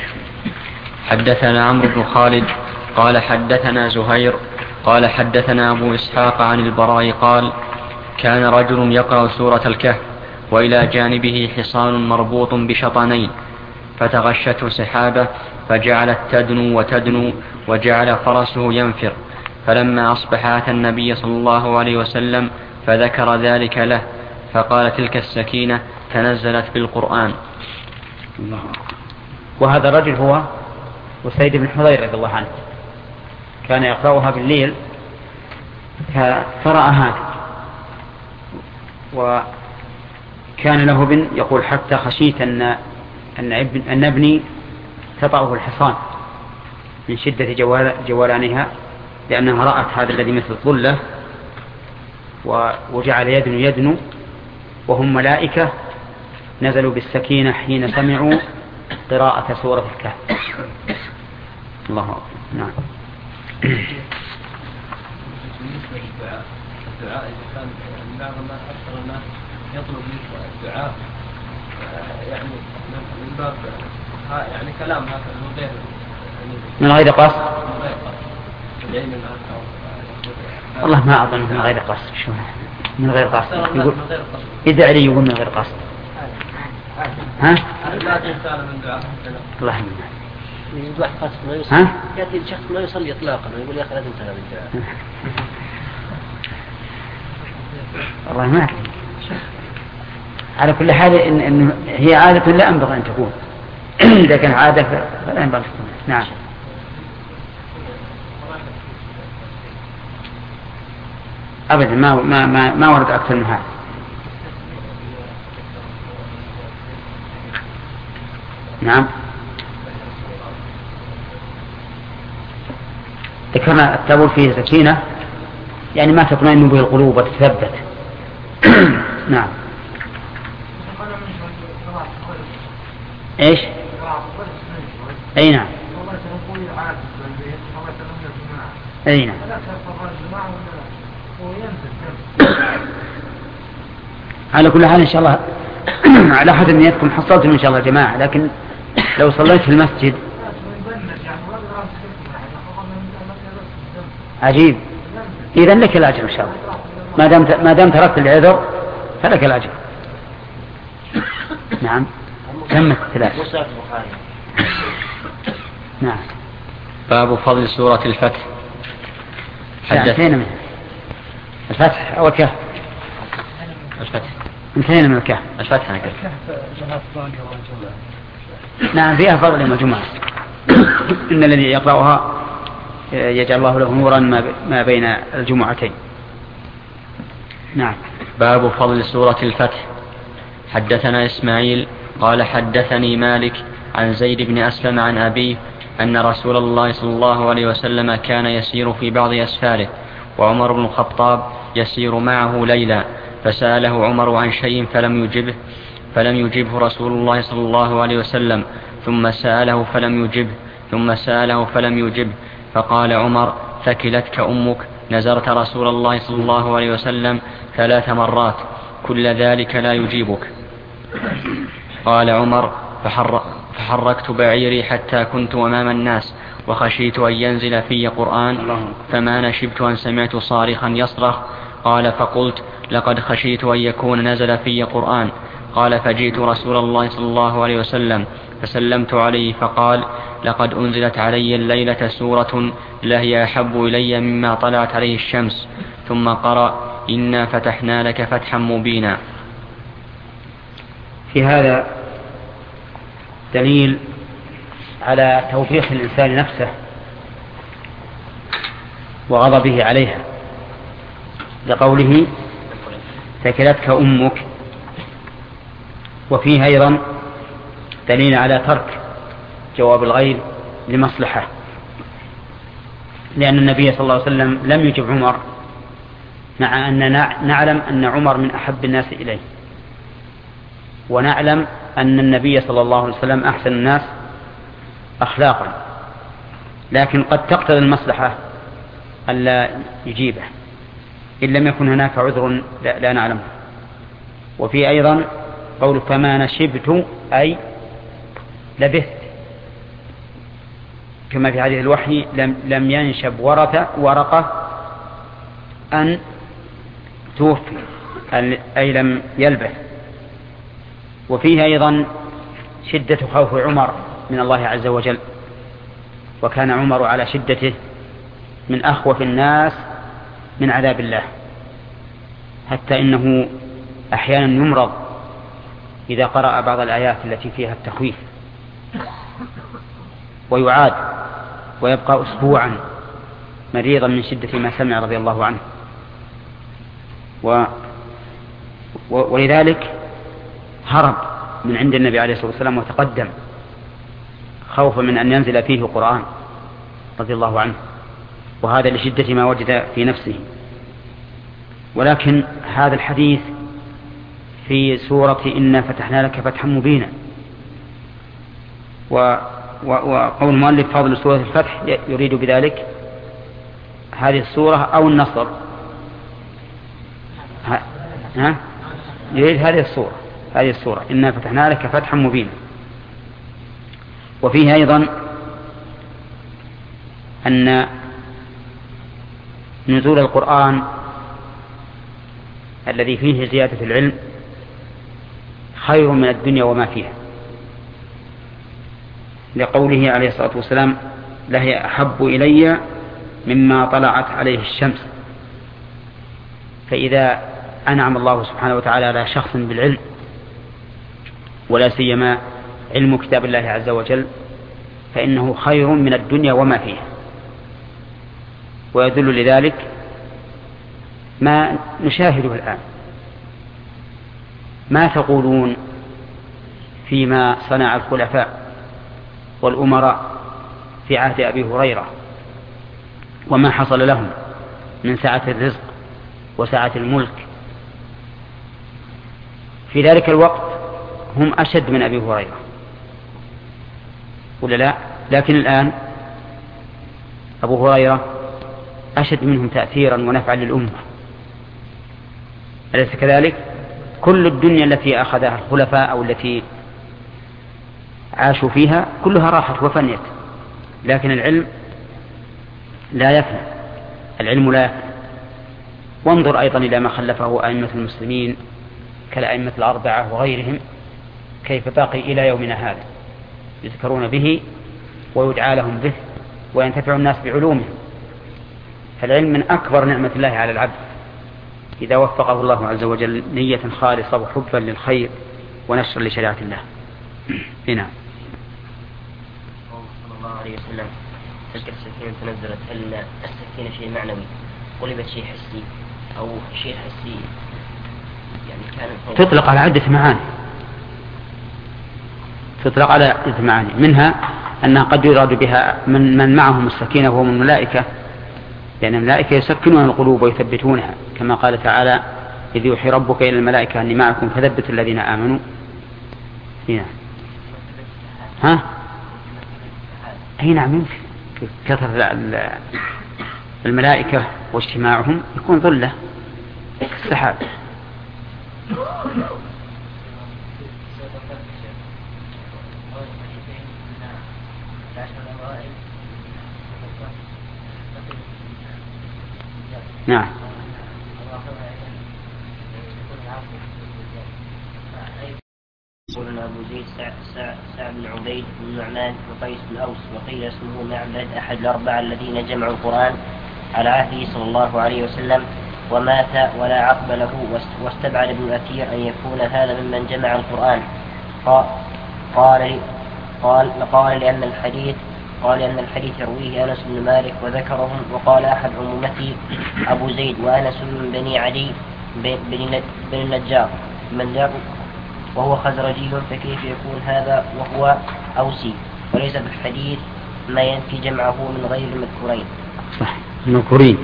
حدثنا عمرو بن خالد قال حدثنا زهير قال حدثنا أبو إسحاق عن البراء قال كان رجل يقرأ سورة الكهف وإلى جانبه حصان مربوط بشطنين فتغشته سحابة فجعلت تدنو وتدنو وجعل فرسه ينفر، فلما أصبح أتى النبي صلى الله عليه وسلم فذكر ذلك له فقال تلك السكينة تنزلت بالقرآن. وهذا الرجل هو وسيد بن حضير رضي الله عنه، كان يقرأها بالليل فرأى هذا، وكان له ابن يقول حتى خشيت أن أن ابني تطأه الحصان من شدة جوال جولانها، لأنها رأت هذا الذي مثل الظلة وجعل يدنو يدنو وهم ملائكة نزلوا بالسكينة حين سمعوا قراءة سورة الكهف. الله أكبر. نعم. بالنسبة للدعاء، الدعاء إذا كان بعض الناس أكثر الناس يطلب منك الدعاء يعني من باب يعني كلام هكذا من غير من غير قصد. والله ما أظن من غير قصد. شو من غير قصد؟ يقول إذا علي يقول من غير قصد. ها؟ الله يهديك. يجد واحد قصد ما يصلي، يأتي الشخص ما يصلي إطلاقا ويقول يا أخي لا تنتهى بالدعاء. والله ما أدري. على كل حال إن, إن هي عادة لا ينبغي أن تكون. إذا كان عادة فلا ينبغي أن تكون. نعم. أبدا ما ما ما, ما ورد أكثر من هذا. نعم. ذكرنا التابول فيه سكينة يعني ما تطمئن به القلوب وتتثبت. نعم. ايش؟ اي نعم. اي نعم. على كل حال ان شاء الله على حسب نيتكم حصلتم ان شاء الله جماعة، لكن لو صليت في المسجد عجيب إذا لك الأجر إن شاء الله، ما دام ما دام تركت العذر فلك الأجر. نعم. تمت الثلاث. نعم. باب فضل سورة الفتح. انتهينا من الفتح أو الكهف؟ الفتح. انتهينا من الكهف. الفتح نكر. نعم فيها فضل يوم الجمعة. إن الذي يقرأها يجعل الله له نورا ما بين الجمعتين. نعم. باب فضل سورة الفتح. حدثنا إسماعيل قال حدثني مالك عن زيد بن أسلم عن أبيه أن رسول الله صلى الله عليه وسلم كان يسير في بعض أسفاره وعمر بن الخطاب يسير معه ليلا، فسأله عمر عن شيء فلم يجبه فلم يجبه رسول الله صلى الله عليه وسلم، ثم سأله فلم يجبه ثم سأله فلم يجبه، فقال عمر ثكلتك أمك، نزرت رسول الله صلى الله عليه وسلم ثلاث مرات كل ذلك لا يجيبك. قال عمر فحر فحركت بعيري حتى كنت أمام الناس وخشيت أن ينزل في قرآن، فما نشبت أن سمعت صارخا يصرخ. قال فقلت لقد خشيت أن يكون نزل في قرآن، قال فجئت رسول الله صلى الله عليه وسلم فسلمت عليه فقال لقد أنزلت علي الليلة سورة لهي أحب إلي مما طلعت عليه الشمس. ثم قرأ إنا فتحنا لك فتحا مبينا. في هذا دليل على توبيخ الإنسان نفسه وغضبه عليها لقوله ثكلتك أمك. وفيه أيضا دليل على ترك جواب الغير لمصلحة، لأن النبي صلى الله عليه وسلم لم يجب عمر مع أن نعلم أن عمر من أحب الناس إليه، ونعلم أن النبي صلى الله عليه وسلم أحسن الناس أخلاقا، لكن قد تقتضي المصلحة ألا يجيبه إن لم يكن هناك عذر لا, لا نعلمه. وفي أيضا قول فما نشبت أي لبثت، كما في حديث الوحي لم, لم ينشب ورثة ورقة أن توفي أي لم يلبث. وفيه أيضا شدة خوف عمر من الله عز وجل، وكان عمر على شدته من أخوف الناس من عذاب الله، حتى إنه أحيانا يمرض إذا قرأ بعض الآيات التي فيها التخويف، ويعاد ويبقى أسبوعا مريضا من شدة ما سمع رضي الله عنه. و... ولذلك هرب من عند النبي عليه الصلاة والسلام وتقدم خوفا من أن ينزل فيه القرآن رضي الله عنه، وهذا لشدة ما وجد في نفسه. ولكن هذا الحديث في سورة إنا فتحنا لك فتحا مبينا، و... و... وقول المؤلف فضل سورة الفتح يريد بذلك هذه السورة أو النصر، ها؟ ها؟ يريد هذه السورة هذه السورة إنا فتحنا لك فتحا مبينا. وفيه أيضا أن نزول القرآن الذي فيه زيادة العلم خير من الدنيا وما فيها، لقوله عليه الصلاة والسلام لهي أحب إلي مما طلعت عليه الشمس. فإذا أنعم الله سبحانه وتعالى على شخص بالعلم، ولا سيما علم كتاب الله عز وجل، فإنه خير من الدنيا وما فيها. ويدل لذلك ما نشاهده الآن. ما تقولون فيما صنع الخلفاء والأمراء في عهد أبي هريرة وما حصل لهم من سعة الرزق وسعة الملك؟ في ذلك الوقت هم أشد من أبي هريرة ولا لا؟ لكن الآن أبو هريرة أشد منهم تأثيرا ونفعا للأمة، أليس كذلك؟ كل الدنيا التي أخذها الخلفاء أو التي عاشوا فيها كلها راحت وفنيت، لكن العلم لا يفنى، العلم لا يفنى. وانظر أيضا إلى ما خلفه أئمة المسلمين كالأئمة الأربعة وغيرهم، كيف باقي إلى يومنا هذا يذكرون به ويدعى لهم به وينتفع الناس بعلومهم. فالعلم من أكبر نعمة الله على العبد إذا وفقه الله عز وجل نية خالصة وحبا للخير ونشرا لشريعة الله. هنا صلى الله عليه وسلم تلك السكينة تنزلت، هل السكينة شيء معنوي قلبت شيء حسي أو شيء حسي؟ يعني كان تطلق على عدة معاني، تطلق على عدة معاني، منها أنها قد يراد بها من, من معهم السكينة وهم الملائكة، لأن الملائكة يسكنون القلوب ويثبتونها، كما قال تعالى إذ يوحي ربك إلى الملائكة أني معكم فثبتوا الذين آمنوا. هنا ها أي نعم يمكن كثر الملائكة واجتماعهم يكون ظلة السحاب. نعم. سعد بن عبيد بن نعمان وقيس بن أوس، وقيل اسمه معبد أحد الأربعة الذين جمعوا القرآن على عهده صلى الله عليه وسلم ومات ولا عقب له. واستبعد ابن الأثير أن يكون هذا ممن جمع القرآن. قال قال قال لأن الحديث قال لأن الحديث يرويه أنس بن مالك وذكرهم، وقال أحد عمومته أبو زيد وأنس من بني عدي بن النجار من وهو خزرجي، فكيف يكون هذا وهو أوسي؟ وليس في الحديث ما ينفي جمعه من غير المذكورين. صح، المذكورين.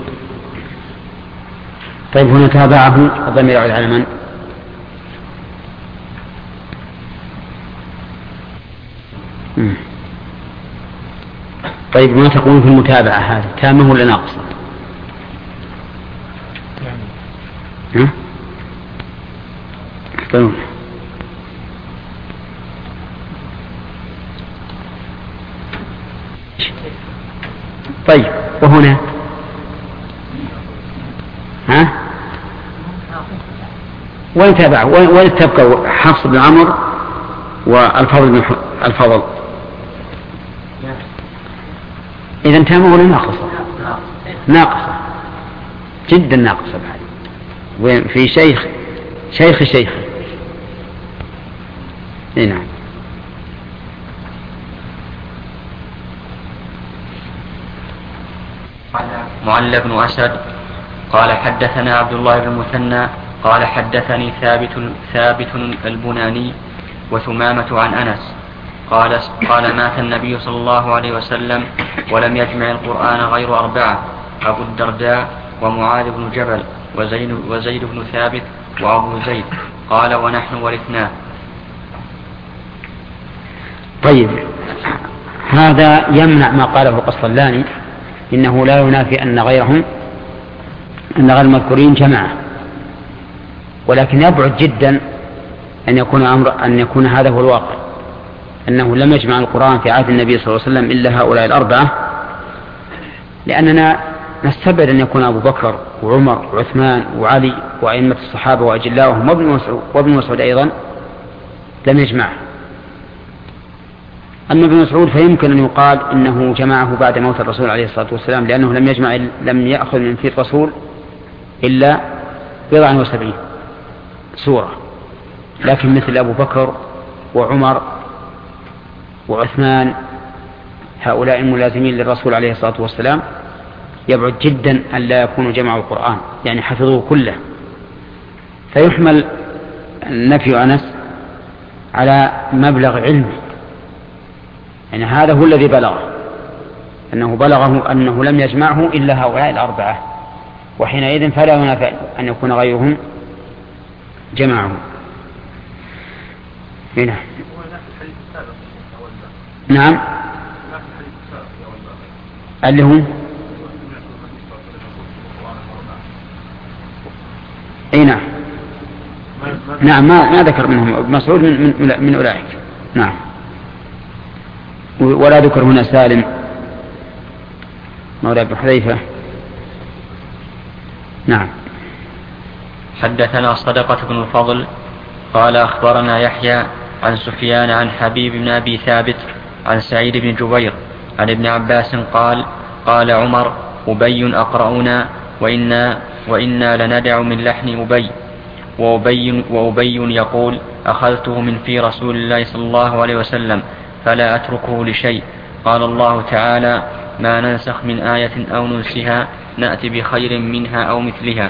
طيب هنا تابعه الضمير على من؟ مم. طيب ما تقول في المتابعة هذه تامة ولا ناقصة؟ ها؟ طيب. طيب وهنا ها؟ وين تابع؟ وين تبقى حفص بن عمرو والفضل بن الفضل؟ إذا تامة ولا ناقصة؟ ناقصة جدا ناقصة بعد. وين في شيخ شيخ شيخ إيه نعم. معل بن أسد قال حدثنا عبد الله بن المثنى قال حدثني ثابت ثابت البناني وثمامة عن أنس قال قال مات النبي صلى الله عليه وسلم ولم يجمع القرآن غير أربعة: أبو الدرداء ومعاذ بن جبل وزيد, وزيد بن ثابت وأبو زيد. قال ونحن ورثناه. طيب هذا يمنع ما قاله القسطلاني إنه لا ينافي أن غيرهم أن غير المذكورين جماعة، ولكن يبعد جدا أن يكون أمر أن يكون هذا هو الواقع، أنه لم يجمع القرآن في عهد النبي صلى الله عليه وسلم إلا هؤلاء الأربعة، لأننا نستبعد أن يكون أبو بكر وعمر وعثمان وعلي وأئمة الصحابة وأجلاؤهم وابن مسعود وابن مسعود أيضا لم يجمعه. أما ابن مسعود فيمكن أن يقال إنه جمعه بعد موت الرسول عليه الصلاة والسلام، لأنه لم يجمع لم يأخذ من في الرسول إلا بضع وسبعين سورة، لكن مثل أبو بكر وعمر وعثمان هؤلاء الملازمين للرسول عليه الصلاة والسلام يبعد جدا أن لا يكونوا جمعوا القرآن، يعني حفظوه كله. فيحمل نفي أنس على مبلغ علمه، يعني هذا هو الذي بلغه، أنه بلغه أنه لم يجمعه إلا هؤلاء الأربعة، وحينئذ فلا ينافع أن يكون غيرهم جمعه. هنا نعم اللي هو اي نعم نعم ما ما ذكر منهم مسعود من من, من اولئك. نعم. ولا ذكر هنا سالم مولى ابن حذيفة. نعم. حدثنا صدقة بن الفضل قال أخبرنا يحيى عن سفيان عن حبيب بن أبي ثابت عن سعيد بن جبير عن ابن عباس قال قال عمر: أبي أقرأنا وإنا, وإنا لندع من لحن أبي وأبي, وأبي يقول: أخذته من في رسول الله صلى الله عليه وسلم فلا أتركه لشيء. قال الله تعالى: ما ننسخ من آية أو ننسها نأتي بخير منها أو مثلها.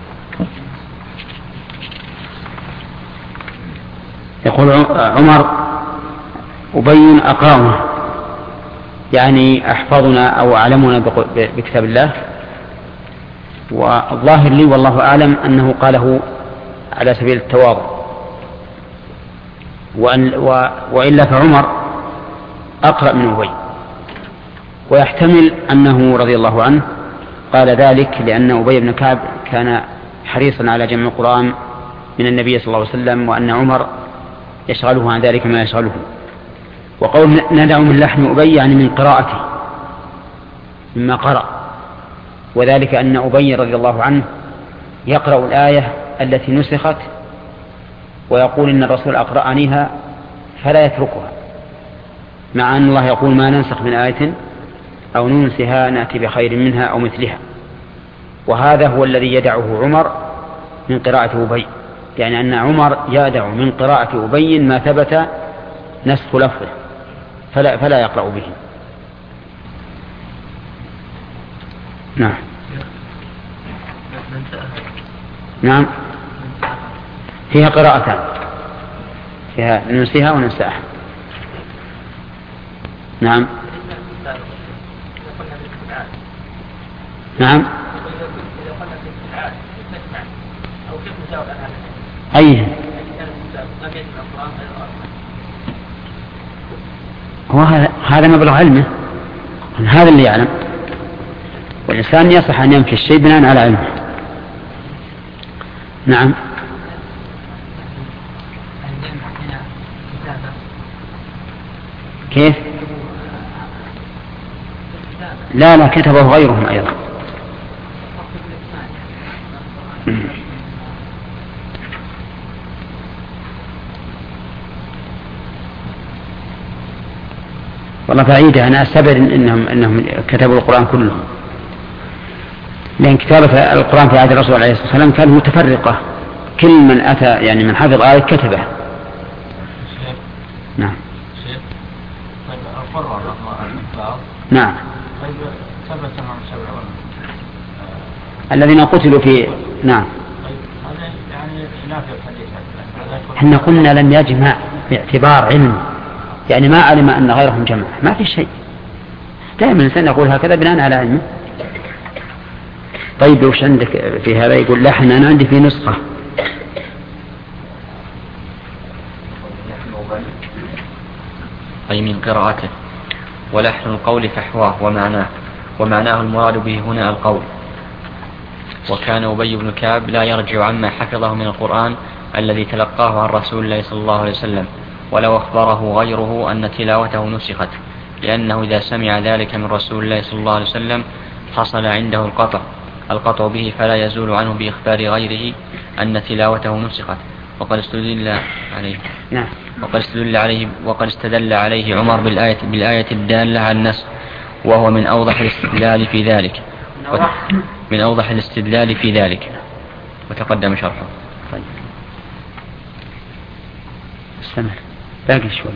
يقول عمر: أبي أقرأنا، يعني أحفظنا أو أعلمنا بكتاب الله. والظاهر لي والله أعلم أنه قاله على سبيل التواضع، وأن وإلا فعمر أقرأ من أبي، ويحتمل أنه رضي الله عنه قال ذلك لأن أبي بن كعب كان حريصا على جمع القرآن من النبي صلى الله عليه وسلم، وأن عمر يشغله عن ذلك ما يشغله. وقول ندع من لحن أبي يعني من قراءته، مما قرأ، وذلك أن أبي رضي الله عنه يقرأ الآية التي نسخت ويقول إن الرسول أقرأنيها فلا يتركها، مع أن الله يقول ما ننسخ من آية أو ننسها نأتي بخير منها أو مثلها. وهذا هو الذي يدعه عمر من قراءة أبي، يعني أن عمر يدع من قراءة أبي ما ثبت نسخ لفظه فلا, فلا يقرأ به. نعم نعم فيها قراءتان، فيها ننسيها وننساها. نعم نعم أي هو هذا مبلغ علمه، هذا اللي يعلم، والإنسان يصح أن ينفي الشيء بناء على علمه. نعم كيف؟ لا لا كتبه غيرهم أيضا. والله بعيدة، أنا أستبعد إنهم إنهم كتبوا القرآن كلهم، لأن كتابة القرآن في عهد الرسول عليه الصلاة والسلام كانت متفرقة، كل من أتى يعني من حفظ آية كتبه. نعم نعم الذين قتلوا في نعم احنا قلنا لم يجمع باعتبار علم، يعني ما علم أن غيرهم جمع، ما في شيء، دائما الإنسان يقول هكذا بناء على علمه. طيب وش عندك في هذا؟ يقول لحن أنا عندي في نسخة أي من قراءته، ولحن القول فحواه ومعناه، ومعناه المراد به هنا القول. وكان أبي بن كعب لا يرجع عما حفظه من القرآن الذي تلقاه عن رسول الله صلى الله عليه وسلم، ولو أخبره غيره أن تلاوته نسخت، لأنه إذا سمع ذلك من رسول الله صلى الله عليه وسلم حصل عنده القطع القطع به، فلا يزول عنه بإخبار غيره أن تلاوته نسخت. وقد استدل عليه نعم وقد استدل عليه وقد استدل عليه عمر بالآية بالآية الدالة على النسخ، وهو من أوضح الاستدلال في ذلك من أوضح الاستدلال في ذلك وتقدم شرحه. طيب استمر باقي شوي.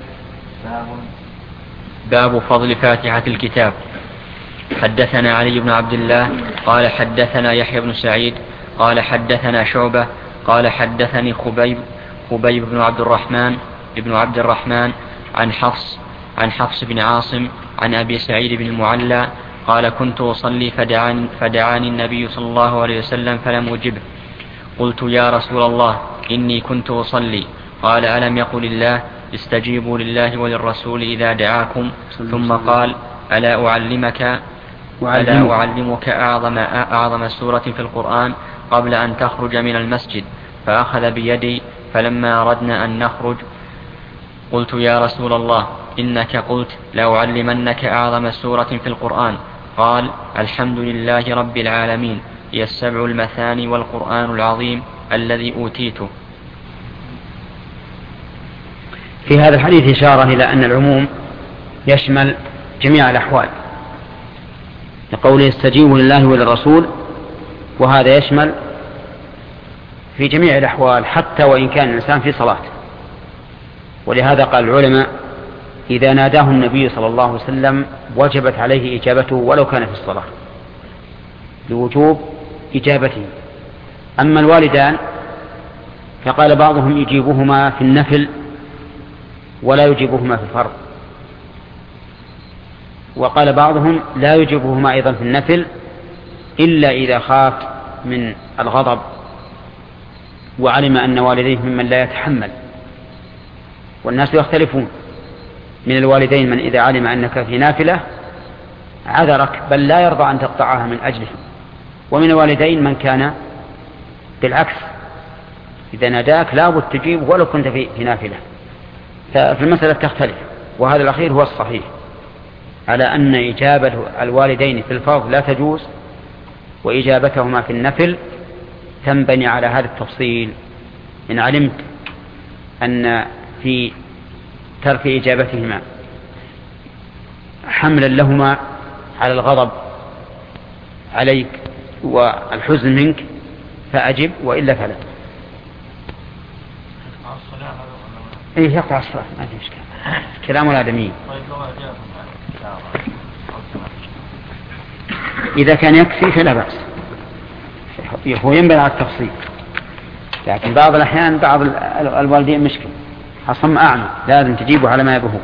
باب فضل فاتحة الكتاب. حدثنا علي بن عبد الله قال حدثنا يحيى بن سعيد قال حدثنا شعبة قال حدثني خبيب خبيب بن عبد الرحمن ابن عبد الرحمن عن حفص عن حفص بن عاصم عن أبي سعيد بن المعلى قال كنت أصلي فدعاني, فدعاني النبي صلى الله عليه وسلم فلم أجبه. قلت يا رسول الله إني كنت أصلي. قال ألم يقل الله استجيبوا لله وللرسول إذا دعاكم. ثم قال ألا أعلمك ألا أعلمك أعظم, أعظم سورة في القرآن قبل أن تخرج من المسجد؟ فأخذ بيدي فلما أردنا أن نخرج قلت يا رسول الله إنك قلت لأعلمنك أعظم سورة في القرآن. قال الحمد لله رب العالمين، هي السبع المثاني والقرآن العظيم الذي أوتيته. في هذا الحديث إشارة إلى أن العموم يشمل جميع الأحوال، لقوله استجيبوا لله وللرسول، وهذا يشمل في جميع الأحوال حتى وإن كان الإنسان في صلاة. ولهذا قال العلماء إذا ناداه النبي صلى الله عليه وسلم وجبت عليه إجابته ولو كان في الصلاة، لوجوب إجابته. أما الوالدان فقال بعضهم يجيبهما في النفل ولا يجيبهما في الفرض، وقال بعضهم لا يجيبهما أيضا في النفل إلا إذا خاف من الغضب وعلم أن والديه ممن لا يتحمل. والناس يختلفون، من الوالدين من إذا علم أنك في نافلة عذرك بل لا يرضى أن تقطعها من أجله، ومن الوالدين من كان بالعكس إذا ناداك لا بد تجيب ولو كنت في نافلة. ففي المسألة تختلف، وهذا الأخير هو الصحيح على أن إجابة الوالدين في الفرض لا تجوز، وإجابتهما في النفل تنبني على هذا التفصيل. إن علمت أن في ترك إجابتهما حملا لهما على الغضب عليك والحزن منك فأجب، وإلا فلا. إيه يقطع الصلاة ما في إشكال، كلام الآدميين. إذا كان يكفي فلا بأس، هو ينبغي على التفصيل، لكن بعض الأحيان بعض الوالدين مشكل أصم أعمى لازم تجيبه على ما يبهوك.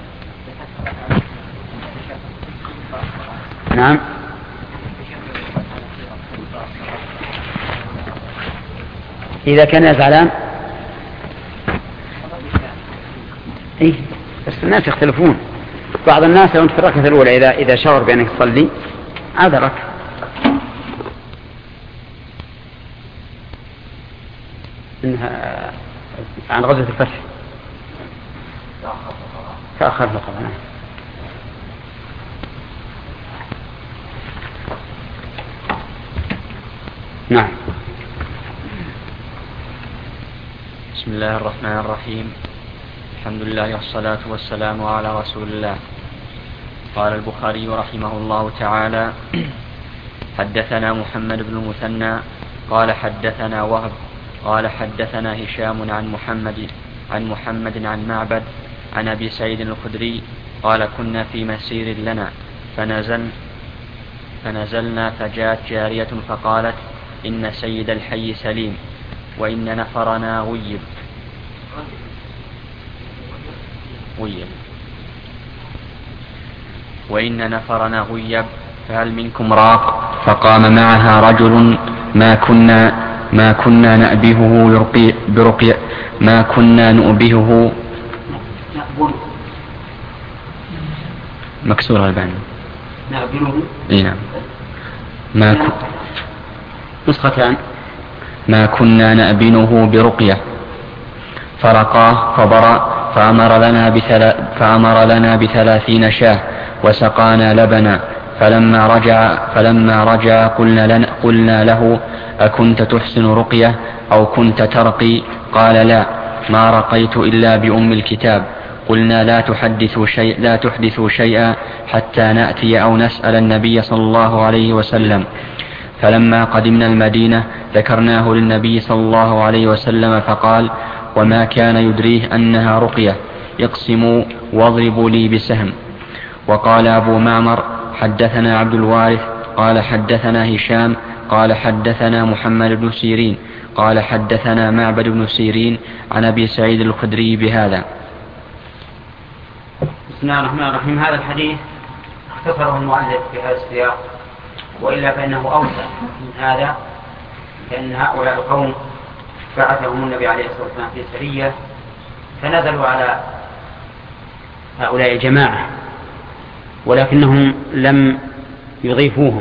نعم. إذا كان زعلان إيه بس الناس يختلفون. بعض الناس لو أنت في الركعة الأولى إذا إذا شعر بأنك تصلي عذرك. إنها عن غزوة الفتح تأخر فقط. نعم. بسم الله الرحمن الرحيم. الحمد لله والصلاة والسلام على رسول الله. قال البخاري رحمه الله تعالى: حدثنا محمد بن المثنى قال حدثنا وهب قال حدثنا هشام عن محمد عن محمد عن معبد عن أبي سعيد الخدري قال: كنا في مسير لنا فنزل فنزلنا فجاءت جارية فقالت: إن سيد الحي سليم وإن نفرنا غيب غيب وإن نفرنا غيب فهل منكم راق؟ فقام معها رجل ما كنا ما كنا نأبهه برقي برقي ما كنا نؤبهه مكسور البان نأبهه إيه نعم ما ك... نسختان ما كنا نأبنه برقية فرقاه فبرأ فأمر لنا, بثلا فأمر لنا بثلاثين شاه وسقانا لبنا فلما رجع, فلما رجع قلنا, لنا قلنا له: أكنت تحسن رقية أو كنت ترقي؟ قال: لا، ما رقيت إلا بأم الكتاب. قلنا: لا تحدثوا شيء لا تحدثوا شيئا حتى نأتي أو نسأل النبي صلى الله عليه وسلم. فلما قدمنا المدينة ذكرناه للنبي صلى الله عليه وسلم فقال: وما كان يدريه أنها رقية، اقسموا واضربوا لي بسهم. وقال أبو معمر: حدثنا عبد الوارث قال حدثنا هشام قال حدثنا محمد بن سيرين قال حدثنا معبد بن سيرين عن أبي سعيد الخدري بهذا. بسم الله الرحمن الرحيم. هذا الحديث اختصره المؤلف في هذا السياق، وإلا فإنه أوسع من هذا، لأن هؤلاء القوم بعثهم النبي عليه الصلاة والسلام في سرية فنزلوا على هؤلاء الجماعة، ولكنهم لم يضيفوهم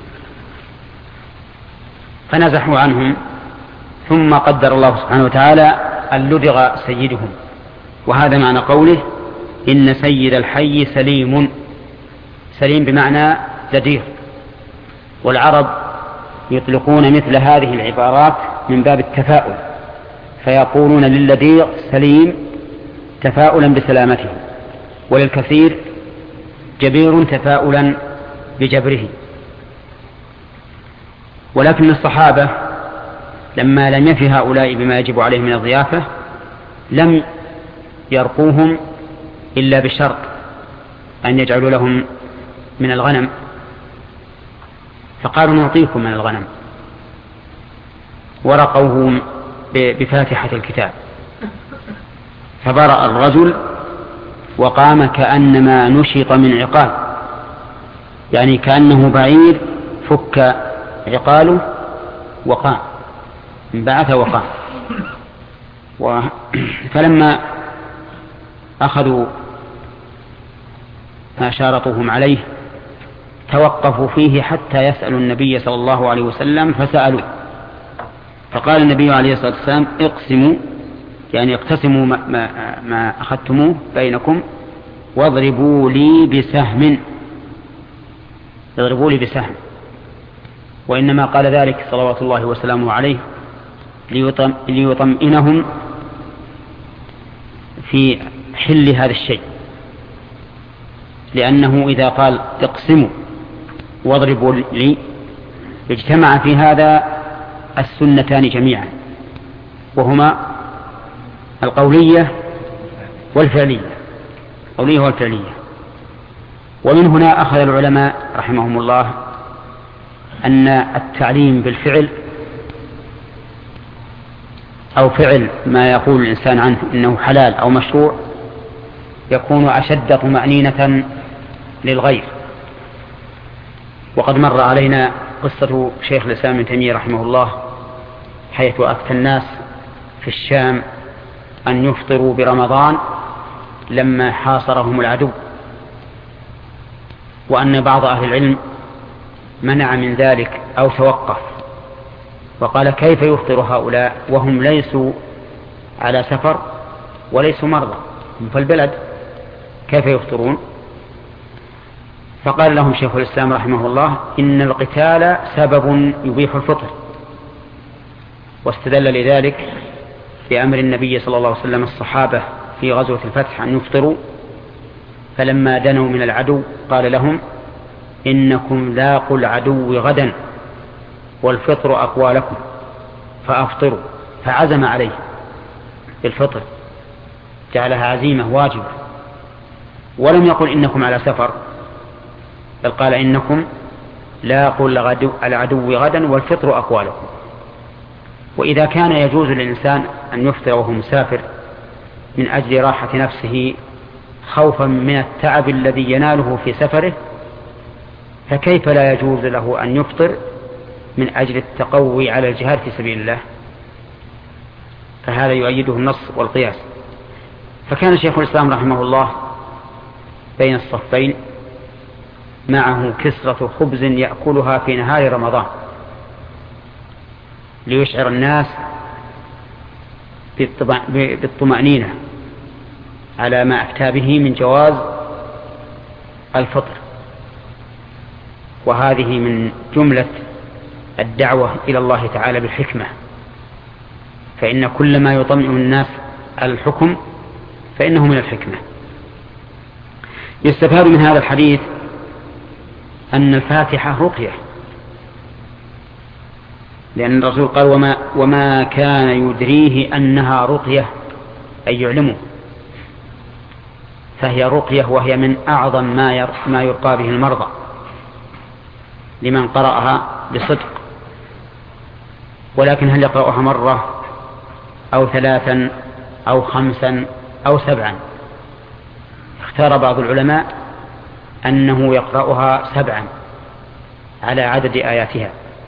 فنزحوا عنهم، ثم قدر الله سبحانه وتعالى أن لدغ سيدهم. وهذا معنى قوله: إن سيد الحي سليم. سليم بمعنى جدير. والعرب يطلقون مثل هذه العبارات من باب التفاؤل، فيقولون للذيغ سليم تفاؤلا بسلامته، وللكثير جبير تفاؤلا بجبره. ولكن الصحابة لما لم يفي هؤلاء بما يجب عليهم من الضيافة لم يرقوهم إلا بشرط أن يجعلوا لهم من الغنم، فقالوا: نعطيكم من الغنم. ورقوه بفاتحة الكتاب، فبرأ الرجل وقام كأنما نشط من عقال، يعني كأنه بعير فك عقاله وقام، انبعث وقام. فلما أخذوا ما شارطوهم عليه توقفوا فيه حتى يسألوا النبي صلى الله عليه وسلم، فسألوا، فقال النبي عليه الصلاة والسلام: اقسموا، يعني اقتسموا ما, ما, ما أخذتموه بينكم، واضربوا لي بسهم، اضربوا لي بسهم. وإنما قال ذلك صلوات الله وسلامه عليه ليطم ليطمئنهم في حل هذا الشيء، لأنه إذا قال اقسموا واضربوا لي اجتمع في هذا السنتان جميعا، وهما القولية والفعلية، القولية والفعلية. ومن هنا أخذ العلماء رحمهم الله أن التعليم بالفعل أو فعل ما يقول الإنسان عنه إنه حلال أو مشروع يكون أشد طمأنينة للغير. وقد مر علينا قصة شيخ الإسلام ابن تيمية رحمه الله حيث أفتى الناس في الشام أن يفطروا برمضان لما حاصرهم العدو، وأن بعض أهل العلم منع من ذلك أو توقف وقال كيف يفطر هؤلاء وهم ليسوا على سفر وليسوا مرضى، هم في البلد، كيف يفطرون؟ فقال لهم شيخ الإسلام رحمه الله إن القتال سبب يبيح الفطر، واستدل لذلك بأمر النبي صلى الله عليه وسلم الصحابة في غزوة الفتح أن يفطروا، فلما دنوا من العدو قال لهم إنكم لاقوا العدو غدا والفطر أقوى لكم فأفطروا، فعزم عليه بالفطر، جعلها عزيمة واجبة، ولم يقل إنكم على سفر، بل قال إنكم لاقوا العدو غدا والفطر أقوى لكم. وإذا كان يجوز للإنسان أن يفطر وهو مسافر من أجل راحة نفسه خوفا من التعب الذي يناله في سفره، فكيف لا يجوز له أن يفطر من أجل التقوي على الجهاد في سبيل الله؟ فهذا يؤيده النص والقياس. فكان شيخ الإسلام رحمه الله بين الصفين معه كسرة خبز يأكلها في نهار رمضان ليشعر الناس بالطمأنينة على ما أفتى به من جواز الفطر. وهذه من جملة الدعوة إلى الله تعالى بالحكمة، فإن كل ما يطمئن الناس على الحكم فإنه من الحكمة. يستفاد من هذا الحديث أن الفاتحة رقية، لأن الرسول قال وما, وما كان يدريه أنها رقية أي يعلمه، فهي رقية وهي من أعظم ما ما يرقى به المرضى لمن قرأها بصدق. ولكن هل يقرأها مرة أو ثلاثا أو خمسا أو سبعا؟ اختار بعض العلماء أنه يقرأها سبعا على عدد آياتها،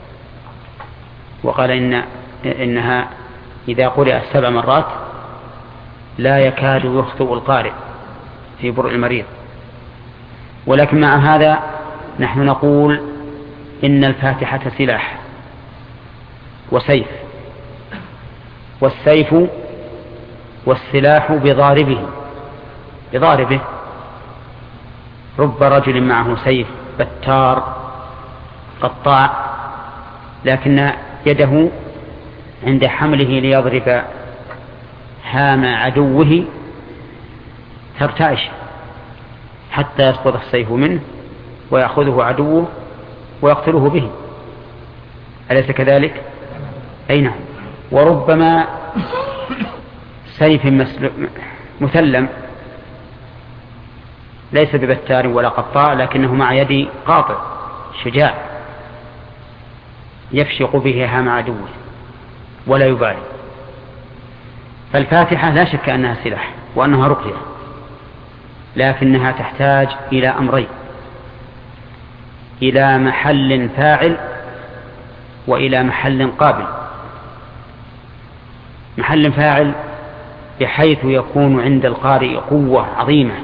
وقال إن إنها إذا قرأت سبع مرات لا يكاد يخطئ القارئ في برء المريض. ولكن مع هذا نحن نقول إن الفاتحة سلاح وسيف، والسيف والسلاح بضاربه بضاربه رب رجل معه سيف بتار قطاع، لكن يده عند حمله ليضرب هام عدوه ترتعش حتى يسقط السيف منه ويأخذه عدوه ويقتله به، أليس كذلك؟ أي نعم. وربما سيف مثلم ليس ببتار ولا قطاع، لكنه مع يد قاطع شجاع يفشق به هام عدوه ولا يبالي. فالفاتحة لا شك أنها سلاح وأنها رقية، لكنها تحتاج إلى أمرين: إلى محل فاعل وإلى محل قابل. محل فاعل بحيث يكون عند القارئ قوة عظيمة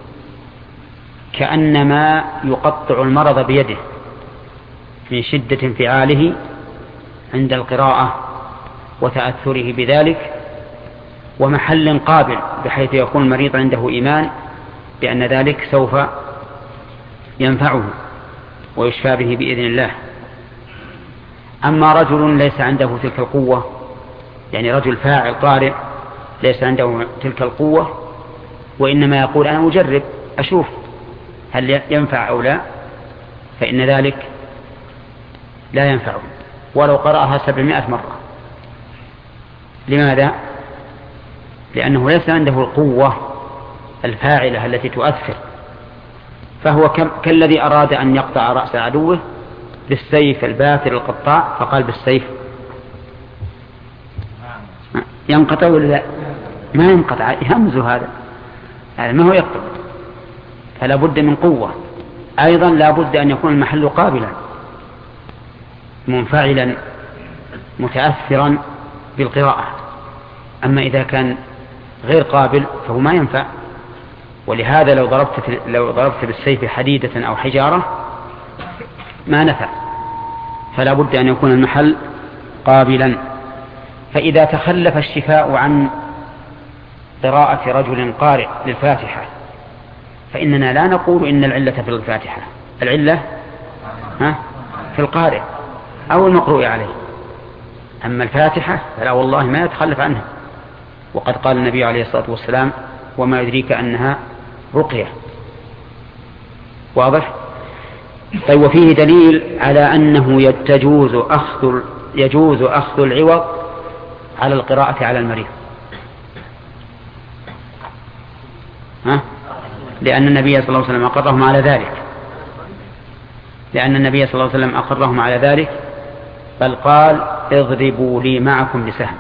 كأنما يقطع المرض بيده من شدة انفعاله عند القراءة وتأثره بذلك. ومحل قابل بحيث يكون المريض عنده إيمان بأن ذلك سوف ينفعه ويشفى به بإذن الله. أما رجل ليس عنده تلك القوة، يعني رجل فاعل قارئ ليس عنده تلك القوة، وإنما يقول أنا أجرب أشوف هل ينفع أو لا، فإن ذلك لا ينفع ولو قرأها سبعمائة مرة. لماذا؟ لأنه ليس عنده القوة الفاعلة التي تؤثر، فهو كالذي أراد أن يقطع رأس عدوه بالسيف الباتر القطاع، فقال بالسيف ينقطع ولا لا؟ ما ينقطع، يهمز هذا، هذا ما هو يقطع. فلا بد من قوة. أيضا لا بد أن يكون المحل قابلا منفعلا متأثرا بالقراءة. أما إذا كان غير قابل فهو ما ينفع. ولهذا لو ضربت لو ضربت بالسيف حديدة أو حجارة ما نفع. فلا بد أن يكون المحل قابلا. فإذا تخلف الشفاء عن قراءة رجل قارئ للفاتحة فإننا لا نقول إن العلة في الفاتحة، العلة ها في القارئ أو المقروء عليه. أما الفاتحة فلا والله ما يتخلف عنها، وقد قال النبي عليه الصلاة والسلام وما يدريك أنها رقية. واضح؟ طيب، وفيه دليل على أنه يجوز أخذ يجوز أخذ العوض على القراءة على المريض. ها؟ لأن النبي صلى الله عليه وسلم أقرهم على ذلك لأن النبي صلى الله عليه وسلم أقرهم على ذلك بل قال اضربوا لي معكم بسهم.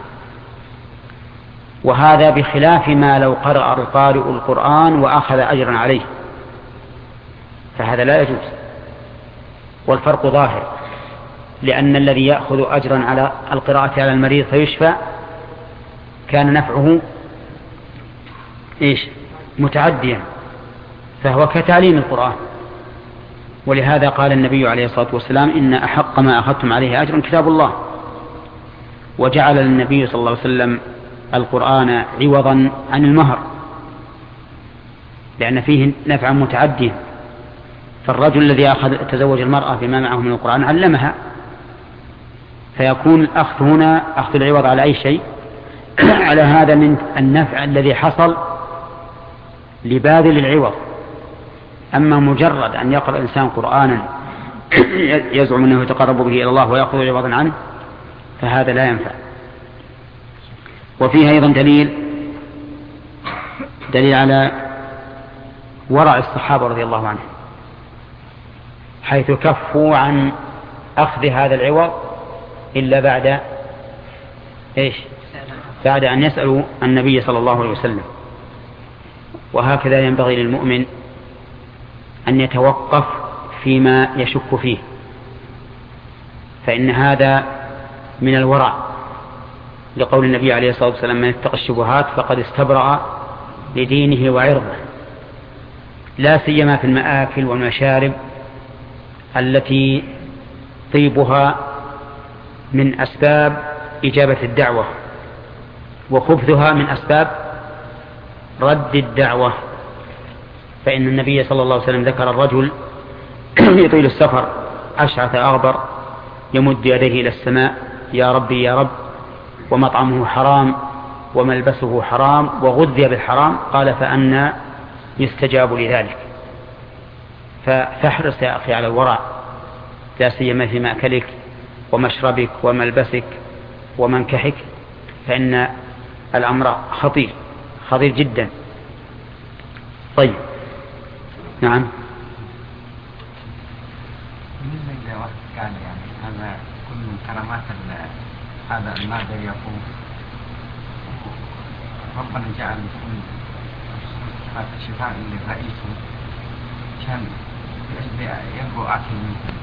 وهذا بخلاف ما لو قرأ القارئ القرآن وأخذ أجرا عليه، فهذا لا يجوز. والفرق ظاهر، لأن الذي يأخذ أجرا على القراءة على المريض فيشفى كان نفعه إيش؟ متعديا، فهو كتعليم القرآن. ولهذا قال النبي عليه الصلاة والسلام إن أحق ما أخذتم عليه أجرا كتاب الله. وجعل النبي صلى الله عليه وسلم القرآن عوضا عن المهر، لأن فيه نفعا متعديا. فالرجل الذي أخذ تزوج المرأة بما معه من القرآن علمها، فيكون الأخذ هنا أخذ العوض على أي شيء على هذا من النفع الذي حصل لباذل العوض. أما مجرد أن يقرأ الإنسان قرآنا يزعم أنه يتقرب به إلى الله ويأخذ عوضا عنه فهذا لا ينفع. وفيه أيضا دليل دليل على ورع الصحابة رضي الله عنهم، حيث كفوا عن أخذ هذا العوض إلا بعد إيش؟ بعد أن يسألوا النبي صلى الله عليه وسلم. وهكذا ينبغي للمؤمن أن يتوقف فيما يشك فيه، فإن هذا من الورع، لقول النبي عليه الصلاة والسلام من اتقى الشبهات فقد استبرأ لدينه وعرضه، لا سيما في المآكل والمشارب التي طيبها من أسباب إجابة الدعوة وخبثها من أسباب رد الدعوة. فإن النبي صلى الله عليه وسلم ذكر الرجل يطيل السفر أشعث أغبر يمد يديه إلى السماء يا ربي يا رب، ومطعمه حرام وملبسه حرام وغذي بالحرام، قال فأنا يستجاب لذلك. فاحرص يا أخي على الورع، لا سيما في مأكلك ومشربك وملبسك ومنكحك، فإن الأمر خطير خطير جدا. طيب، نعم. بالنسبة إلى واحد قال يعني هذا كل من كرامات هذا النادر يقول ربنا جعل كل هذا الشفاء لرئيسه كان يبقوا أكل منه.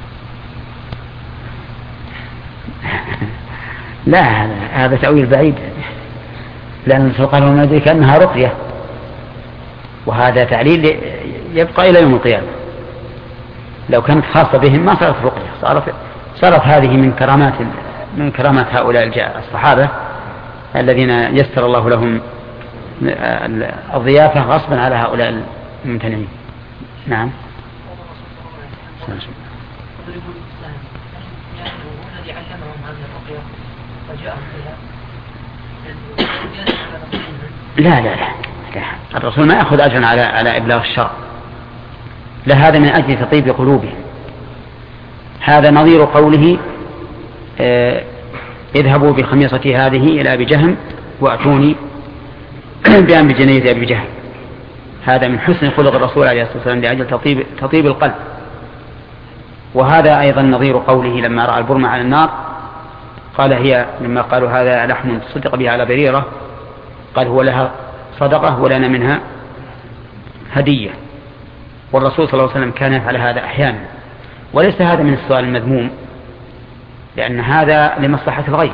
لا، هذا تأويل بعيد، لأن سلطان المدري كأنها رقية، وهذا تعليل يبقى إلى يوم القيامة. لو كانت خاصة بهم ما صارت رقية، صارت صارت هذه من كرامات من كرامات هؤلاء الصحابة الذين يسر الله لهم الضيافة غصبا على هؤلاء الممتنعين. نعم. الذي علمهم هذه الرقية وجاءهم بها. لا لا لا الرسول ما يأخذ أجرا على على إبلاغ الشرع، لهذا من أجل تطيب قلوبهم. هذا نظير قوله آه اذهبوا بخميصتي هذه إلى أبي جهم وأتوني بأن بجنية أبي جهم. هذا من حسن خلق الرسول عليه الصلاة والسلام لأجل تطيب, تطيب القلب. وهذا أيضا نظير قوله لما رأى البرمة على النار قال هي، لما قالوا هذا لحم تصدق به على بريرة، قال هو لها صدقة ولنا منها هدية. والرسول صلى الله عليه وسلم كان يفعل هذا أحيانا، وليس هذا من السؤال المذموم، لأن هذا لمصلحة الغير.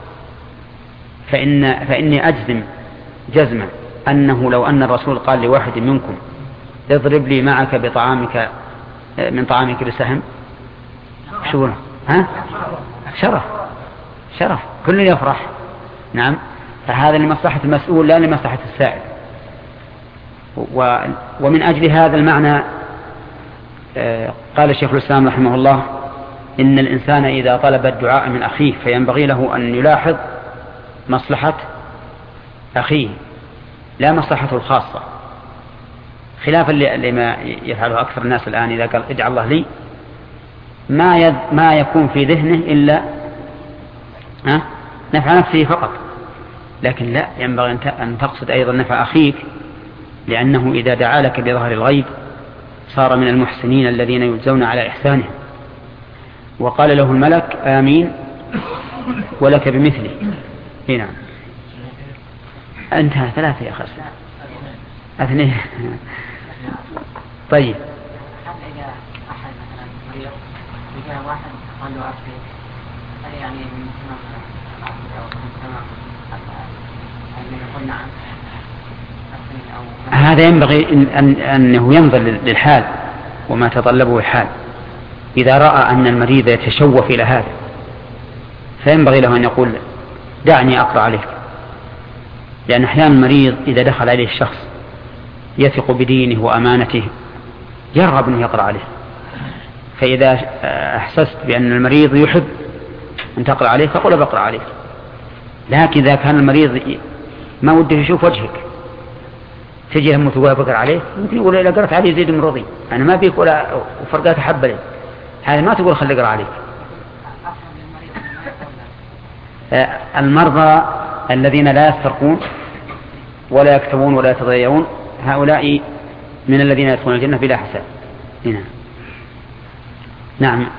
فإن فإني أجزم جزما أنه لو أن الرسول قال لواحد منكم اضرب لي معك بطعامك من طعامك بسهم، شو ها شرف شرف كل يفرح. نعم، فهذا لمصلحة المسؤول لا لمصلحة السائل. ومن أجل هذا المعنى قال الشيخ الإسلام رحمه الله إن الإنسان إذا طلب الدعاء من أخيه فينبغي له أن يلاحظ مصلحة أخيه لا مصلحته الخاصة، خلافا لما يفعله أكثر الناس الآن. إذا قال اجعل الله لي ما يد ما يكون في ذهنه إلا ها نفع نفسه فقط، لكن لا، ينبغي أن تقصد أيضا نفع أخيك، لأنه إذا دعا لك بظهر الغيب صار من المحسنين الذين يجزون على إحسانهم. وقال له الملك آمين ولك بمثله. هنا انتهى ثلاثة يا أخي اثنين. طيب إذا أحد مثلا مريض وجاء واحد قال له أبكي، هل يعني من تمام العقل أو من تمام أن يقول نعم؟ هذا ينبغي أن أنه ينظر للحال وما تطلبه الحال. إذا رأى أن المريض يتشوف إلى هذا فينبغي له أن يقول دعني أقرأ عليك، لأن أحيانا المريض إذا دخل عليه الشخص يثق بدينه وأمانته يرغب أنه يقرأ عليه. فإذا أحسست بأن المريض يحب أن تقرأ عليه فقل بقرأ عليك. لكن إذا كان المريض ما وده يشوف وجهك تجي هم تقول بقرأ عليه، يمكن يقول إذا قرأت عليه زيد من رضي، أنا ما بيك ولا وفرقات أحب لي، هذا ما تقول خلي أقرأ عليك. المرضى الذين لا يسترقون ولا يكتبون ولا يتضيعون هؤلاء من الذين يدخلون الجنة بلا حساب. هنا نعم.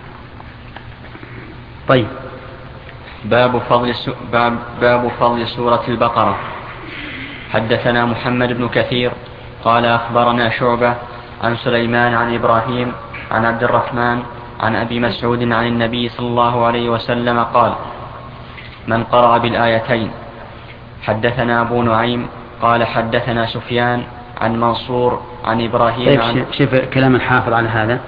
طيب باب فضل باب, باب فضل سورة البقرة. حدثنا محمد بن كثير قال أخبرنا شعبة عن سليمان عن إبراهيم عن عبد الرحمن عن أبي مسعود عن النبي صلى الله عليه وسلم قال من قرأ بالآيتين. حدثنا أبو نعيم قال حدثنا سفيان عن منصور عن إبراهيم. طيب عن شوف كلام الحافظ على هذا.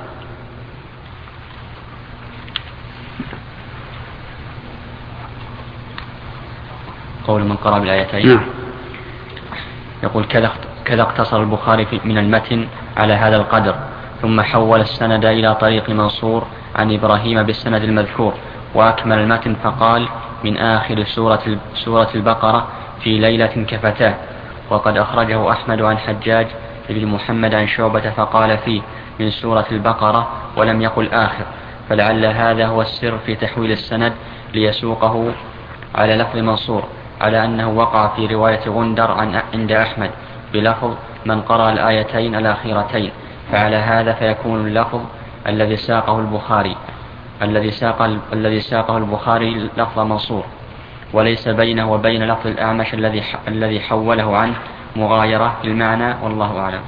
قول من قرأ بالآيتين. نعم. يقول كذا كذا اقتصر البخاري من المتن على هذا القدر، ثم حول السند إلى طريق منصور عن إبراهيم بالسند المذكور، وأكمل المتن فقال من آخر سورة سورة البقرة في ليلة كفتاه. وقد أخرجه أحمد عن حجاج بن محمد عن شعبة فقال فيه من سورة البقرة ولم يقل آخر، فلعل هذا هو السر في تحويل السند ليسوقه على لفظ منصور، على أنه وقع في رواية غندر عن عند أحمد بلفظ من قرأ الآيتين الأخيرتين، فعلى هذا فيكون اللفظ الذي ساقه البخاري الذي ساق الذي ساقه البخاري لفظ منصور، وليس بينه وبين لفظ الأعمش الذي الذي حوله عنه مغايرة في المعنى، والله أعلم.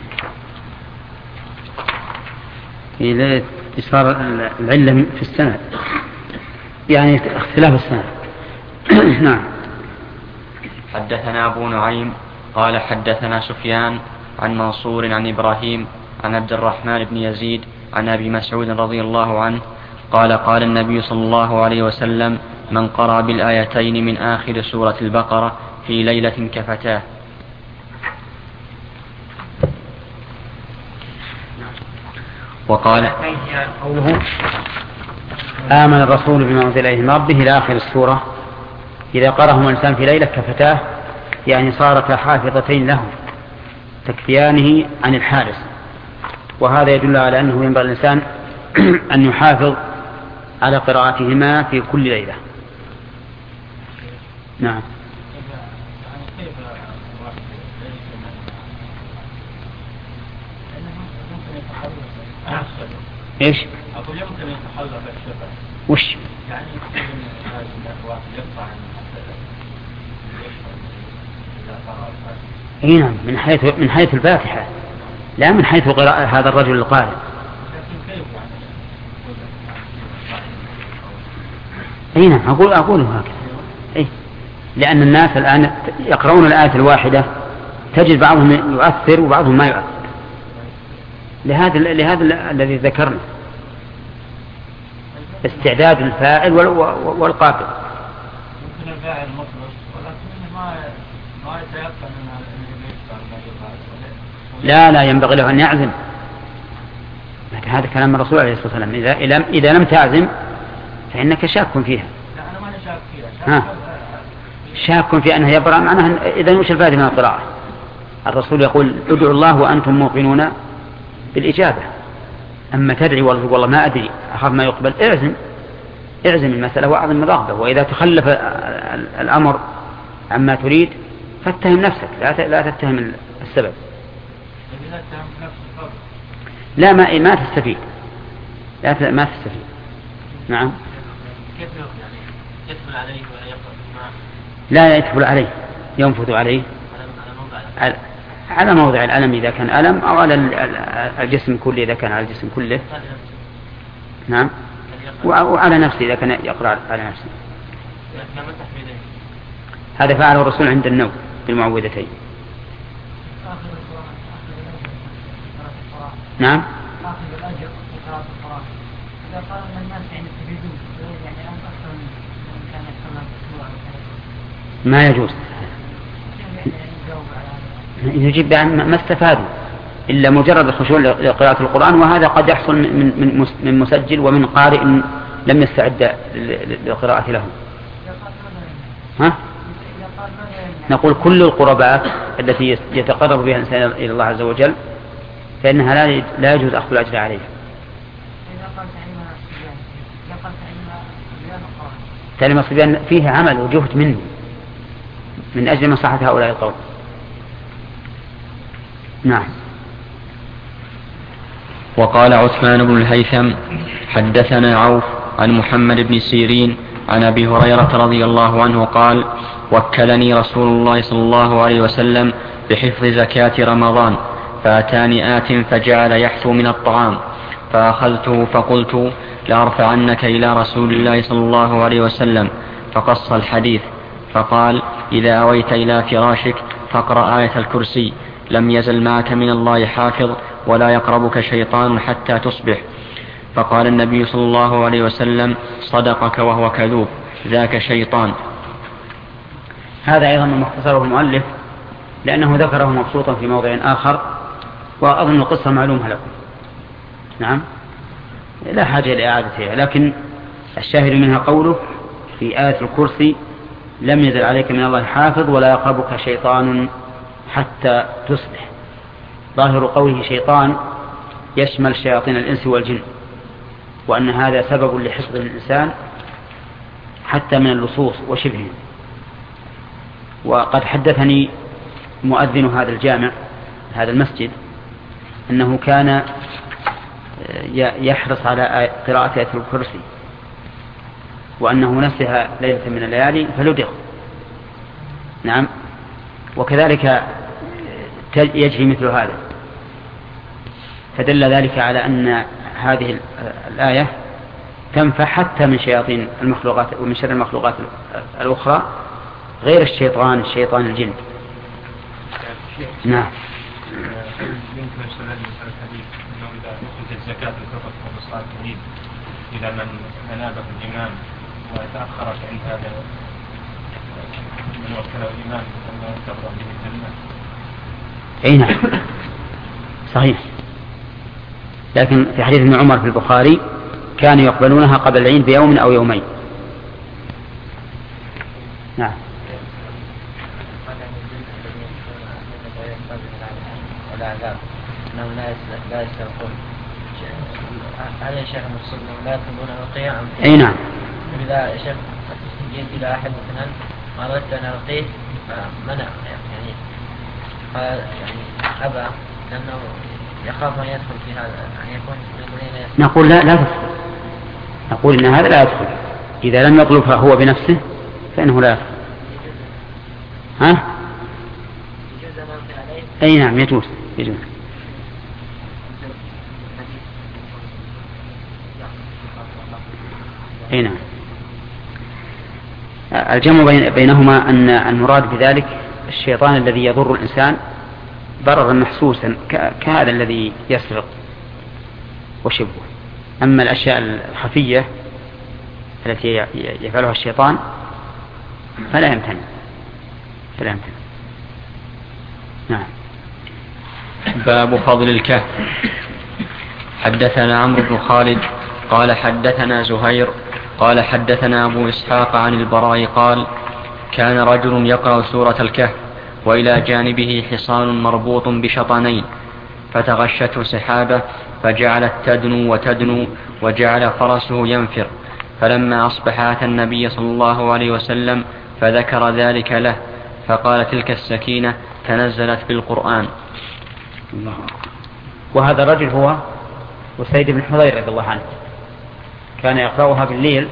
إذا صار العلة في السند يعني اختلاف السند. نعم. حدثنا أبو نعيم قال حدثنا سفيان عن منصور عن إبراهيم عن عبد الرحمن بن يزيد عن أبي مسعود رضي الله عنه قال قال النبي صلى الله عليه وسلم من قرأ بالآيتين من آخر سورة البقرة في ليلة كفتاه. وقال قوله آمن الرسول بما أنزل إليه من ربه إلى آخر السورة، إذا قرأه الإنسان في ليلة كفتاه يعني صارتا حافظتين له تكفيانه عن الحارس، وهذا يدل على أنه ينبغي الإنسان أن يحافظ على قراءتهما في كل ليلة. نعم. ايش؟ أقول يمكن أن يتحلى بالشفع. وش؟ يعني يكون هذا الواحد يقطع عن اي نعم، من حيث من حيث الفاتحة، لا من حيث قراءة هذا الرجل القارئ. اي نعم، اقول اقول هكذا. اي لأن الناس الآن يقرؤون الآية الواحدة تجد بعضهم يؤثر وبعضهم ما يؤثر، لهذا لهذا الذي ذكرنا استعداد الفاعل والقابل. ممكن الفاعل مخلص ولكن ما ما يتيقن ان لا لا ينبغي له أن يعزم، لكن هذا كلام الرسول عليه الصلاة والسلام، إذا إذا لم تعزم فإنك شاك فيها. لا أنا ما شاك فيها. ها شاك في أنه يبرأ، معناه إذا وش الفائدة من القراءة؟ الرسول يقول ادعوا الله وأنتم موقنون بالإجابة، أما تدعي والله ما أدري أخاف ما يقبل، اعزم اعزم المسألة وأعظم الرغبة، وإذا تخلف الأمر عما تريد فاتهم نفسك، لا لا تتهم السبب. لا ما ما تستفيد، لا ما تستفيد. نعم. كيف يعني يدخل عليه ولا يقرأ معه؟ لا يدخل عليه، ينفذ عليه على, على موضع الألم إذا كان ألم، أو على الجسم كله إذا كان على الجسم كله. نعم. وعلى نفسه إذا كان يقرأ على نفسه. هذا فعله الرسول عند النوم بالمعوذتين. نعم. ما يجوز يجيب بأن ما استفادوا إلا مجرد الخشوع لقراءة القرآن، وهذا قد يحصل من من مسجل ومن قارئ لم يستعد للقراءة له. ها؟ نقول كل القربات التي يتقرب بها الإنسان إلى الله عز وجل فإنها لا لا يجوز أخذ الأجر عليها. تعليم الصبيان فيه عمل وجهد منه من أجل مصلحة هؤلاء القوم. نعم. وقال عثمان بن الهيثم حدثنا عوف عن محمد بن سيرين عن أبي هريرة رضي الله عنه قال وكلني رسول الله صلى الله عليه وسلم بحفظ زكاة رمضان، فأتاني آت فجعل يحثو من الطعام، فأخذته فقلت لأرفعنك إلى رسول الله صلى الله عليه وسلم، فقص الحديث فقال إذا أويت إلى فراشك فاقرأ آية الكرسي، لم يزل معك من الله حافظ ولا يقربك شيطان حتى تصبح. فقال النبي صلى الله عليه وسلم صدقك وهو كذوب، ذاك شيطان. هذا أيضا مختصره المؤلف لأنه ذكره مبسوطا في موضع آخر، وأظن القصة معلومة لكم. نعم لا حاجة لإعادتها، لكن الشاهد منها قوله في آية الكرسي لم يزل عليك من الله حافظ ولا يقربك شيطان حتى تصبح. ظاهر قوله شيطان يشمل شياطين الإنس والجن، وأن هذا سبب لحفظ الإنسان حتى من اللصوص وشبهه. وقد حدثني مؤذن هذا الجامع هذا المسجد أنه كان يحرص على قراءة آية الكرسي، وأنه نسيها ليلة من الليالي فلدغ. نعم. وكذلك يجري مثل هذا، فدل ذلك على أن هذه الآية تنفع حتى من شياطين المخلوقات ومن شر المخلوقات الأخرى غير الشيطان الشيطان الجن. نعم. يمكن استدلال مثل الحديث انه اذا اخذت الزكاه الفطر والصلاه العيد الى من اناب الامام وتاخرت عند هذا من وكله الامام انه تقرا به الجنه. اي نعم صحيح. لكن في حديث ابن عمر في البخاري كانوا يقبلونها قبل العيد بيوم او يومين. نعم. أنهم لا يس- لا يسترقون. هل يا شيخ المقصود أنهم لا يطلبون الرقية أم؟ أي نعم. إذا يا شيخ جئت إلى أحد مثلا أردت أن أرقيه فمنع يعني قال يعني أبى لأنه يخاف أن يدخل في هذا يعني يكون من الذين يسترقون. نقول لا لا تدخل، نقول إن هذا لا يدخل، إذا لم يطلب هو بنفسه فإنه لا يدخل. ها؟ أي نعم يجوز يجوز. أي نعم. الجمع بينهما أن المراد بذلك الشيطان الذي يضر الإنسان ضررا محسوسا كهذا الذي يسرق وشبه. أما الأشياء الخفية التي يفعلها الشيطان فلا يمتنع فلا يمتنع. نعم. باب فضل الكهف. حدثنا عمرو بن خالد قال حدثنا زهير قال حدثنا أبو إسحاق عن البراء قال كان رجل يقرأ سورة الكهف وإلى جانبه حصان مربوط بشطنين فتغشته سحابة فجعلت تدنو وتدنو وجعل فرسه ينفر، فلما أصبح أتى النبي صلى الله عليه وسلم فذكر ذلك له فقال تلك السكينة تنزلت بالقرآن. الله. وهذا الرجل هو وسيد بن حضير رضي الله عنه، كان يقرأها بالليل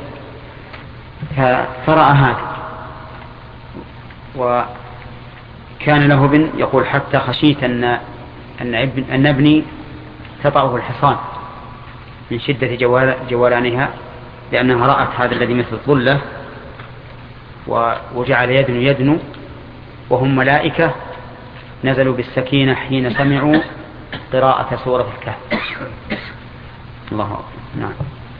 فرأى هذا، وكان له ابن يقول حتى خشيت أن أن, ابن أن ابني تطأه الحصان من شدة جوال جولانها، لأنها رأت هذا الذي مثل الظلة وجعل يدنو يدنو وهم ملائكة نزلوا بالسكينة حين سمعوا قراءة سورة الكهف. الله أكبر. نعم.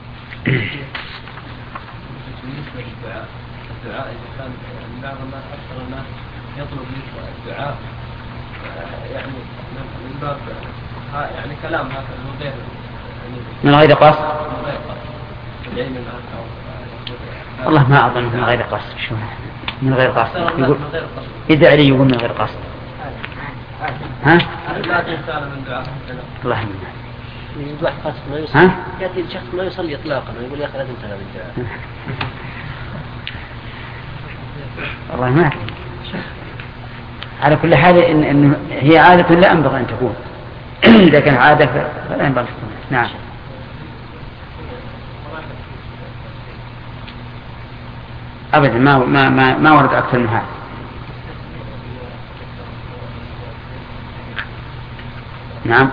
بالنسبة للدعاء، الدعاء إذا كان بعض الناس أكثر الناس يطلب الدعاء يعني من باب يعني كلام هكذا من غير من غير قصد. من غير قصد العلم والله ما أظن من غير قصد. شو من غير قصد؟ يقول إذا علي يقول من غير قصد. ها؟ الله يهديك. من واحد قصد ما يصلي يأتي الشخص ما يصلي إطلاقا ويقول يا أخي لا تنتهى بالدعاء. والله ما أدري. على كل حال إن, إن هي عادة لا ينبغي أن تكون. إذا كان عادة فلا ينبغي أن تكون. نعم. أبدا ما ما ما, ما ورد أكثر من هذا. نعم.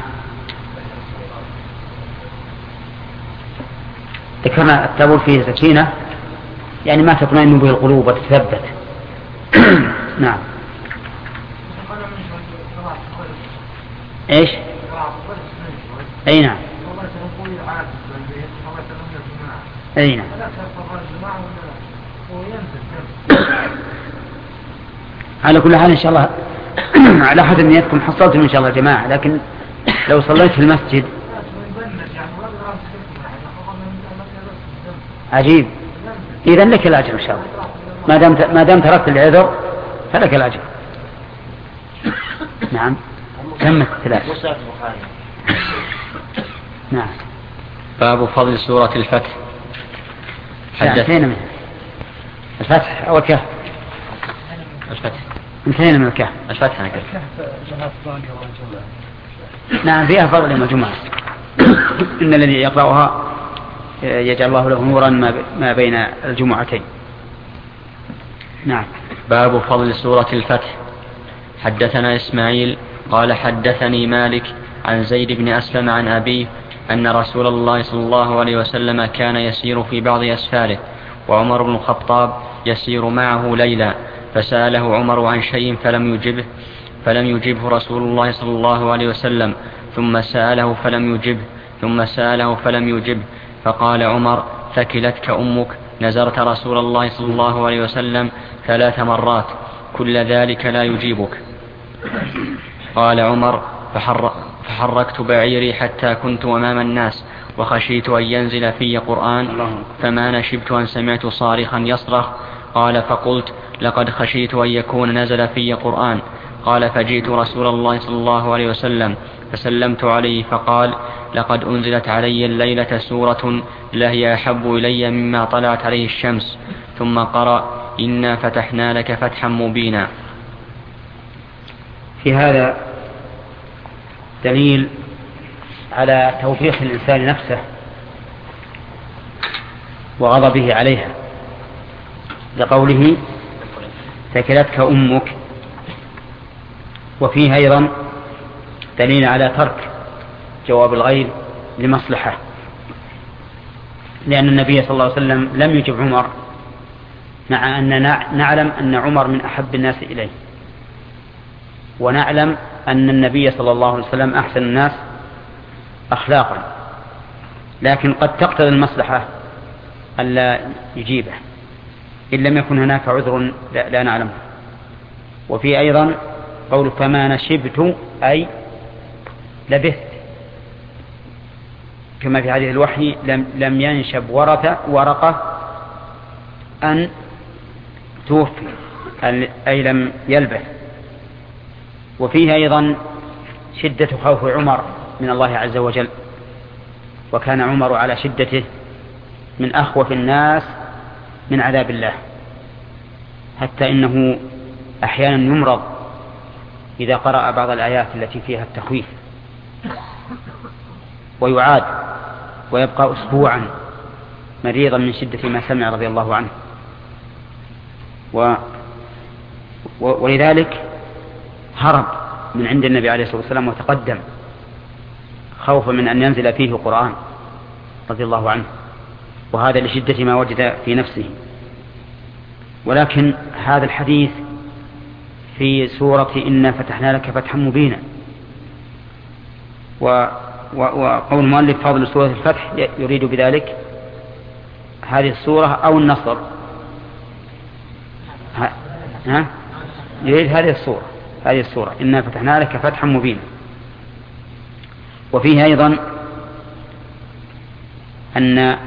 ذكرنا التابوت فيه سكينة يعني ما تطمئن به القلوب وتتثبت. نعم. ايش؟ اي نعم. اي نعم. على كل حال ان شاء الله على حسب نيتكم حصلتم ان شاء الله جماعة، لكن لو صليت في المسجد عجيب إذا لك الأجر إن شاء الله، ما دام ما دام تركت العذر فلك الأجر. نعم. تمت الثلاث. نعم. باب فضل سورة الفتح. انتهينا منها. الفتح أو الكهف؟ الفتح. انتهينا من الكهف. الفتح أنا قلت. نعم فيها فضل يوم الجمعة. إن الذي يقرأها يجعل الله له نورا ما بين الجمعتين. نعم. باب فضل سورة الفتح. حدثنا إسماعيل قال حدثني مالك عن زيد بن أسلم عن أبيه أن رسول الله صلى الله عليه وسلم كان يسير في بعض أسفاره وعمر بن الخطاب يسير معه ليلا، فسأله عمر عن شيء فلم يجبه فلم يجبه رسول الله صلى الله عليه وسلم، ثم سأله فلم يجبه ثم سأله فلم يجبه، فقال عمر ثكلتك أمك، نزرت رسول الله صلى الله عليه وسلم ثلاث مرات كل ذلك لا يجيبك. قال عمر فحركت بعيري حتى كنت أمام الناس وخشيت أن ينزل في قرآن فما نشبت أن سمعت صارخا يصرخ. قال فقلت لقد خشيت أن يكون نزل في قرآن. قال فجئت رسول الله صلى الله عليه وسلم فسلمت عليه فقال: لقد أنزلت علي الليلة سورة لهي أحب إلي مما طلعت عليه الشمس. ثم قرأ: إنا فتحنا لك فتحا مبينا. في هذا دليل على توبيخ الإنسان نفسه وغضبه عليها، لقوله: ثكلتك أمك. وفيه أيضا دليل على ترك جواب الغيب لمصلحة، لأن النبي صلى الله عليه وسلم لم يجب عمر، مع أننا نعلم أن عمر من أحب الناس إليه، ونعلم أن النبي صلى الله عليه وسلم أحسن الناس أخلاقا، لكن قد تقتضي المصلحة ألا يجيبه إن لم يكن هناك عذر لا, لا نعلمه. وفي أيضا قول: فما نشبت أي لبثت، كما في حديث الوحي: لم, لم ينشب ورثة ورقة أن توفي، أي لم يلبث. وفيه أيضا شدة خوف عمر من الله عز وجل، وكان عمر على شدته من أخوف الناس من عذاب الله، حتى إنه أحيانا يمرض إذا قرأ بعض الآيات التي فيها التخويف، ويعاد ويبقى أسبوعا مريضا من شدة ما سمع رضي الله عنه. و... ولذلك هرب من عند النبي عليه الصلاة والسلام وتقدم خوفا من أن ينزل فيه قرآن رضي الله عنه، وهذا لشدة ما وجد في نفسه. ولكن هذا الحديث في سورة إنا فتحنا لك فتحا مبينا، و... و... وقول المؤلف فضل سورة الفتح يريد بذلك هذه السورة أو النصر، ها؟ ها؟ يريد هذه السورة هذه السورة إنا فتحنا لك فتحا مبينا. وفيه أيضا أن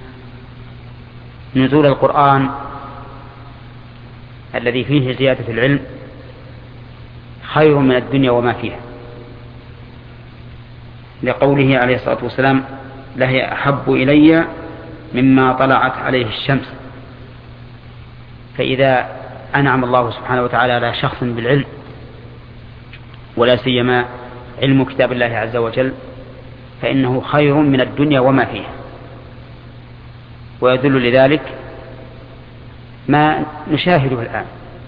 نزول القرآن الذي فيه زيادة العلم خير من الدنيا وما فيها، لقوله عليه الصلاة والسلام: لهي أحب إلي مما طلعت عليه الشمس. فإذا أنعم الله سبحانه وتعالى على شخص بالعلم، ولا سيما علم كتاب الله عز وجل، فإنه خير من الدنيا وما فيها. ويدل لذلك ما نشاهده الآن.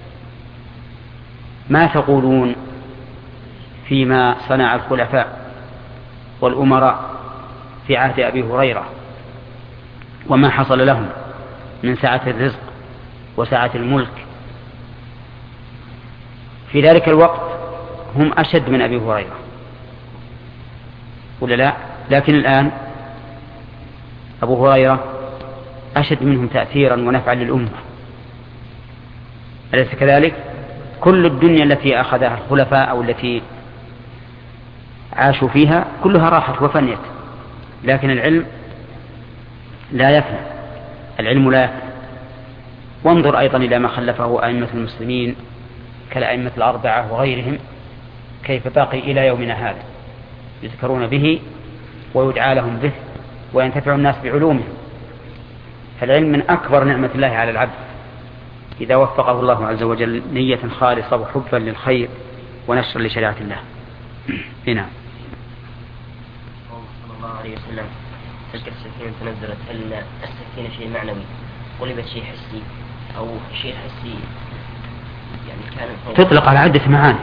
ما تقولون فيما صنع الخلفاء والأمراء في عهد أبي هريرة وما حصل لهم من سعة الرزق وسعة الملك؟ في ذلك الوقت هم أشد من أبي هريرة ولا لا؟ لكن الآن أبو هريرة أشد منهم تأثيرا ونفعا للأمة، أليس كذلك؟ كل الدنيا التي أخذها الخلفاء أو التي عاشوا فيها كلها راحت وفنيت، لكن العلم لا يفنى، العلم لا يفنى. وانظر أيضا إلى ما خلفه أئمة المسلمين كالأئمة الأربعة وغيرهم، كيف باقي إلى يومنا هذا، يذكرون به ويدعى لهم به وينتفع الناس بعلومه. فالعلم من أكبر نعمة الله على العبد إذا وفقه الله عز وجل نية خالصة وحبا للخير ونشر لشريعة الله. هنا صلى الله عليه وسلم: تلك السكينة تنزلت، هل السكينة شيء معنوي قلبت شيء حسي أو شيء حسي؟ يعني كان تطلق على عدة معاني،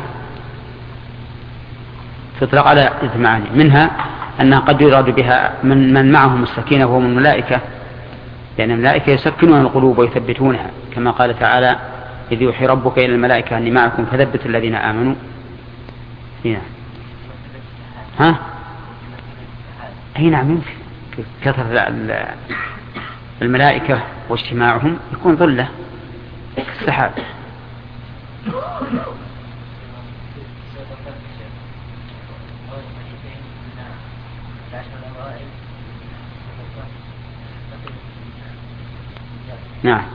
تطلق على عدة معاني، منها أنها قد يراد بها من, من معهم السكينة وهم الملائكة، لأن يعني الملائكة يسكنون القلوب ويثبتونها، كما قال تعالى: إذ يوحي ربك إلى الملائكة أني معكم فثبتوا الذين آمنوا. هنا ها أي نعم، يمكن كثرة الملائكة واجتماعهم يكون ظلة كالسحاب. نعم.